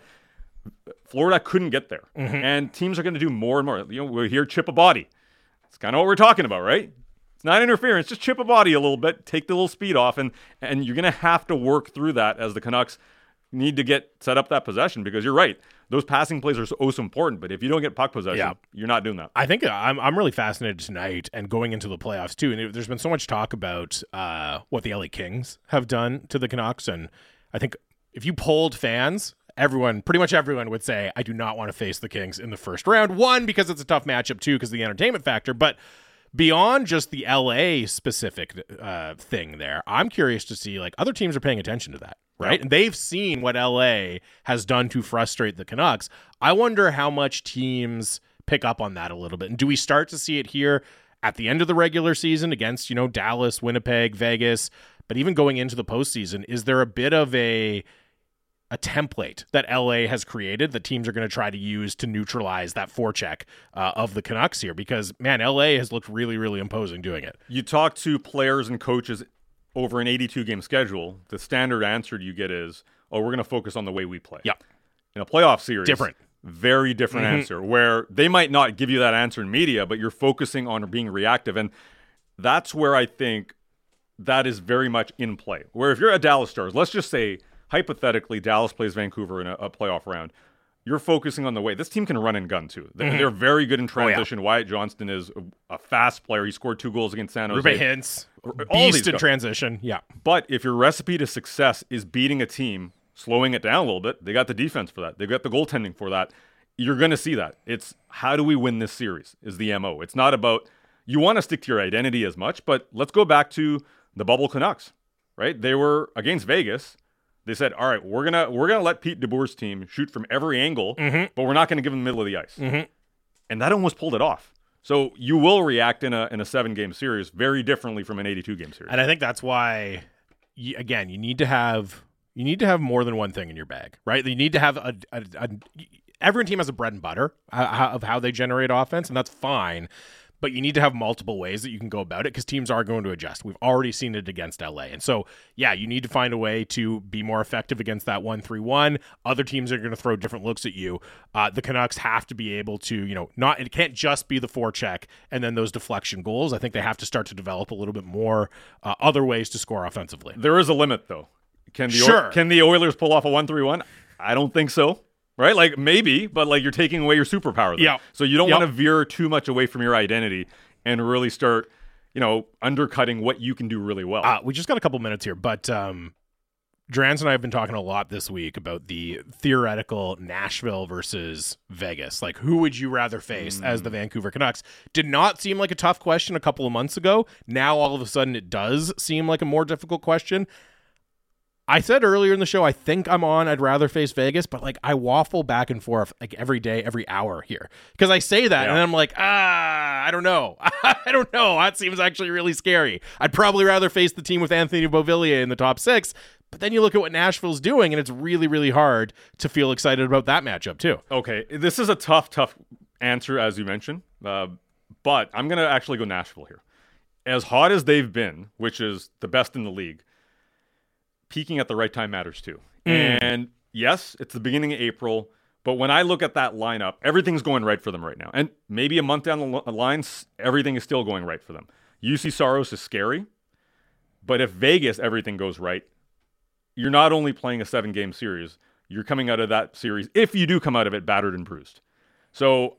Florida couldn't get there. Mm-hmm. And teams are going to do more and more. You know, we hear chip a body. It's kind of what we're talking about, right? It's not interference, just chip a body a little bit, take the little speed off, and and you're going to have to work through that as the Canucks need to get set up that possession, because you're right. Those passing plays are so, so important, but if you don't get puck possession, Yeah. you're not doing that. I think I'm I'm really fascinated tonight and going into the playoffs too. And it, there's been so much talk about uh, what the L A Kings have done to the Canucks, and I think if you polled fans, everyone, pretty much everyone, would say I do not want to face the Kings in the first round. One, because it's a tough matchup. Two, because of the entertainment factor. But beyond just the L A specific uh, thing, there, I'm curious to see like other teams are paying attention to that. Right. Yep. And they've seen what L A has done to frustrate the Canucks. I wonder how much teams pick up on that a little bit. And do we start to see it here at the end of the regular season against, you know, Dallas, Winnipeg, Vegas, but even going into the postseason? Is there a bit of a a template that L A has created that teams are going to try to use to neutralize that forecheck uh, of the Canucks here? Because, man, L A has looked really, really imposing doing it. You talk to players and coaches over an eighty-two game schedule, the standard answer you get is, oh, we're going to focus on the way we play. Yep. In a playoff series, Different. very different Mm-hmm. answer, where they might not give you that answer in media, but you're focusing on being reactive. And that's where I think that is very much in play. Where if you're a Dallas Stars, let's just say, hypothetically, Dallas plays Vancouver in a, a playoff round, you're focusing on the way. This team can run and gun, too. They're, Mm-hmm. they're very good in Oh, yeah. transition. Wyatt Johnston is a, a fast player. He scored two goals against San Jose. Ruben Hintz, All these beast in guys. transition. Yeah. But if your recipe to success is beating a team, slowing it down a little bit, they got the defense for that. They've got the goaltending for that. You're going to see that. It's how do we win this series is the M O. It's not about, you want to stick to your identity as much, but let's go back to the bubble Canucks, right? They were against Vegas. They said, all right, we're going to we're gonna let Pete DeBoer's team shoot from every angle, Mm-hmm. but we're not going to give them the middle of the ice. Mhm. And that almost pulled it off. So you will react in a in a seven-game series very differently from an eighty-two game series. And I think that's why, you, again, you need to have you need to have more than one thing in your bag, right? You need to have a, a, a every team has a bread and butter of how they generate offense, and that's fine. But you need to have multiple ways that you can go about it because teams are going to adjust. We've already seen it against L A. And so, yeah, you need to find a way to be more effective against that one three one. Other teams are going to throw different looks at you. Uh, the Canucks have to be able to, you know, not it can't just be the forecheck and then those deflection goals. I think they have to start to develop a little bit more uh, other ways to score offensively. There is a limit, though. Can the sure. Can the Oilers pull off a one three one? I don't think so. Right? Like, maybe, but like you're taking away your superpower. Yeah. So you don't yep. want to veer too much away from your identity and really start, you know, undercutting what you can do really well. Uh, we just got a couple minutes here, but um, Drance and I have been talking a lot this week about the theoretical Nashville versus Vegas. Like, who would you rather face mm. as the Vancouver Canucks? Did not seem like a tough question a couple of months ago. Now, all of a sudden, it does seem like a more difficult question. I said earlier in the show, I think I'm on, I'd rather face Vegas, but like I waffle back and forth like every day, every hour here. Because I say that yeah. and then I'm like, ah, I don't know. I don't know. That seems actually really scary. I'd probably rather face the team with Anthony Beauvillier in the top six. But then you look at what Nashville's doing, and it's really, really hard to feel excited about that matchup too. Okay, this is a tough, tough answer, as you mentioned. Uh, but I'm going to actually go Nashville here. As hot as they've been, which is the best in the league, peaking at the right time matters too. Mm. And yes, it's the beginning of April, but when I look at that lineup, everything's going right for them right now. And maybe a month down the line, everything is still going right for them. U C Saros is scary, but if Vegas, everything goes right, you're not only playing a seven-game series, you're coming out of that series, if you do come out of it, battered and bruised. So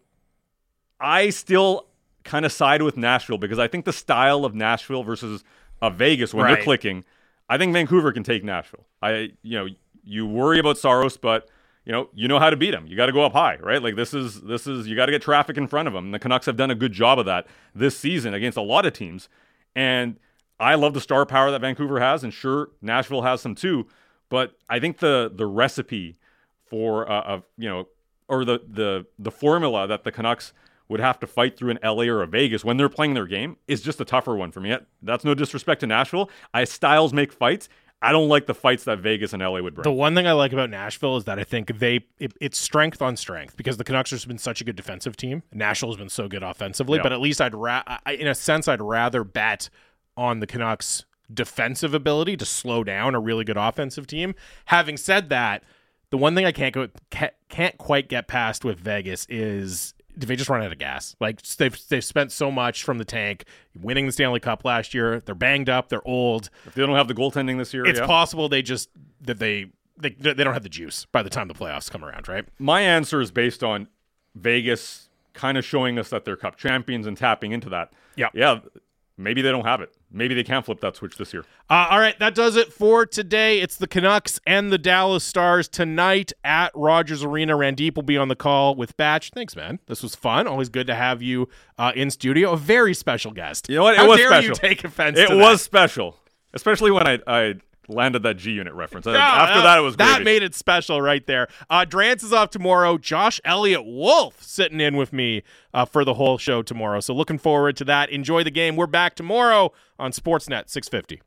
I still kind of side with Nashville because I think the style of Nashville versus uh, Vegas, when right. they're clicking, I think Vancouver can take Nashville. I, you know, you worry about Saros, but you know, you know how to beat him. You got to go up high, right? Like this is this is you got to get traffic in front of him. And the Canucks have done a good job of that this season against a lot of teams. And I love the star power that Vancouver has, and sure, Nashville has some too. But I think the the recipe for uh, a you know, or the the the formula that the Canucks would have to fight through in L A or a Vegas when they're playing their game is just a tougher one for me. That's no disrespect to Nashville. I styles make fights. I don't like the fights that Vegas and L A would bring. The one thing I like about Nashville is that I think they it, it's strength on strength because the Canucks have been such a good defensive team. Nashville's been so good offensively, yeah. but at least I'd ra- I, in a sense I'd rather bet on the Canucks' defensive ability to slow down a really good offensive team. Having said that, the one thing I can't go can't, can't quite get past with Vegas is they just run out of gas. Like they've they've spent so much from the tank, winning the Stanley Cup last year. They're banged up. They're old. If they don't have the goaltending this year, it's yeah. possible they just that they, they they don't have the juice by the time the playoffs come around. Right. My answer is based on Vegas kind of showing us that they're Cup champions and tapping into that. Yeah. Yeah. Maybe they don't have it. Maybe they can't flip that switch this year. Uh, all right, that does it for today. It's the Canucks and the Dallas Stars tonight at Rogers Arena. Randeep will be on the call with Batch. Thanks, man. This was fun. Always good to have you uh, in studio. A very special guest. You know what? It How was dare special. you take offense it to that? It was special, especially when I, I landed that G-Unit reference. No, After that, that, it was That gravy. made it special right there. Uh, Drance is off tomorrow. Josh Elliott Wolf sitting in with me uh, for the whole show tomorrow. So looking forward to that. Enjoy the game. We're back tomorrow on Sportsnet six fifty.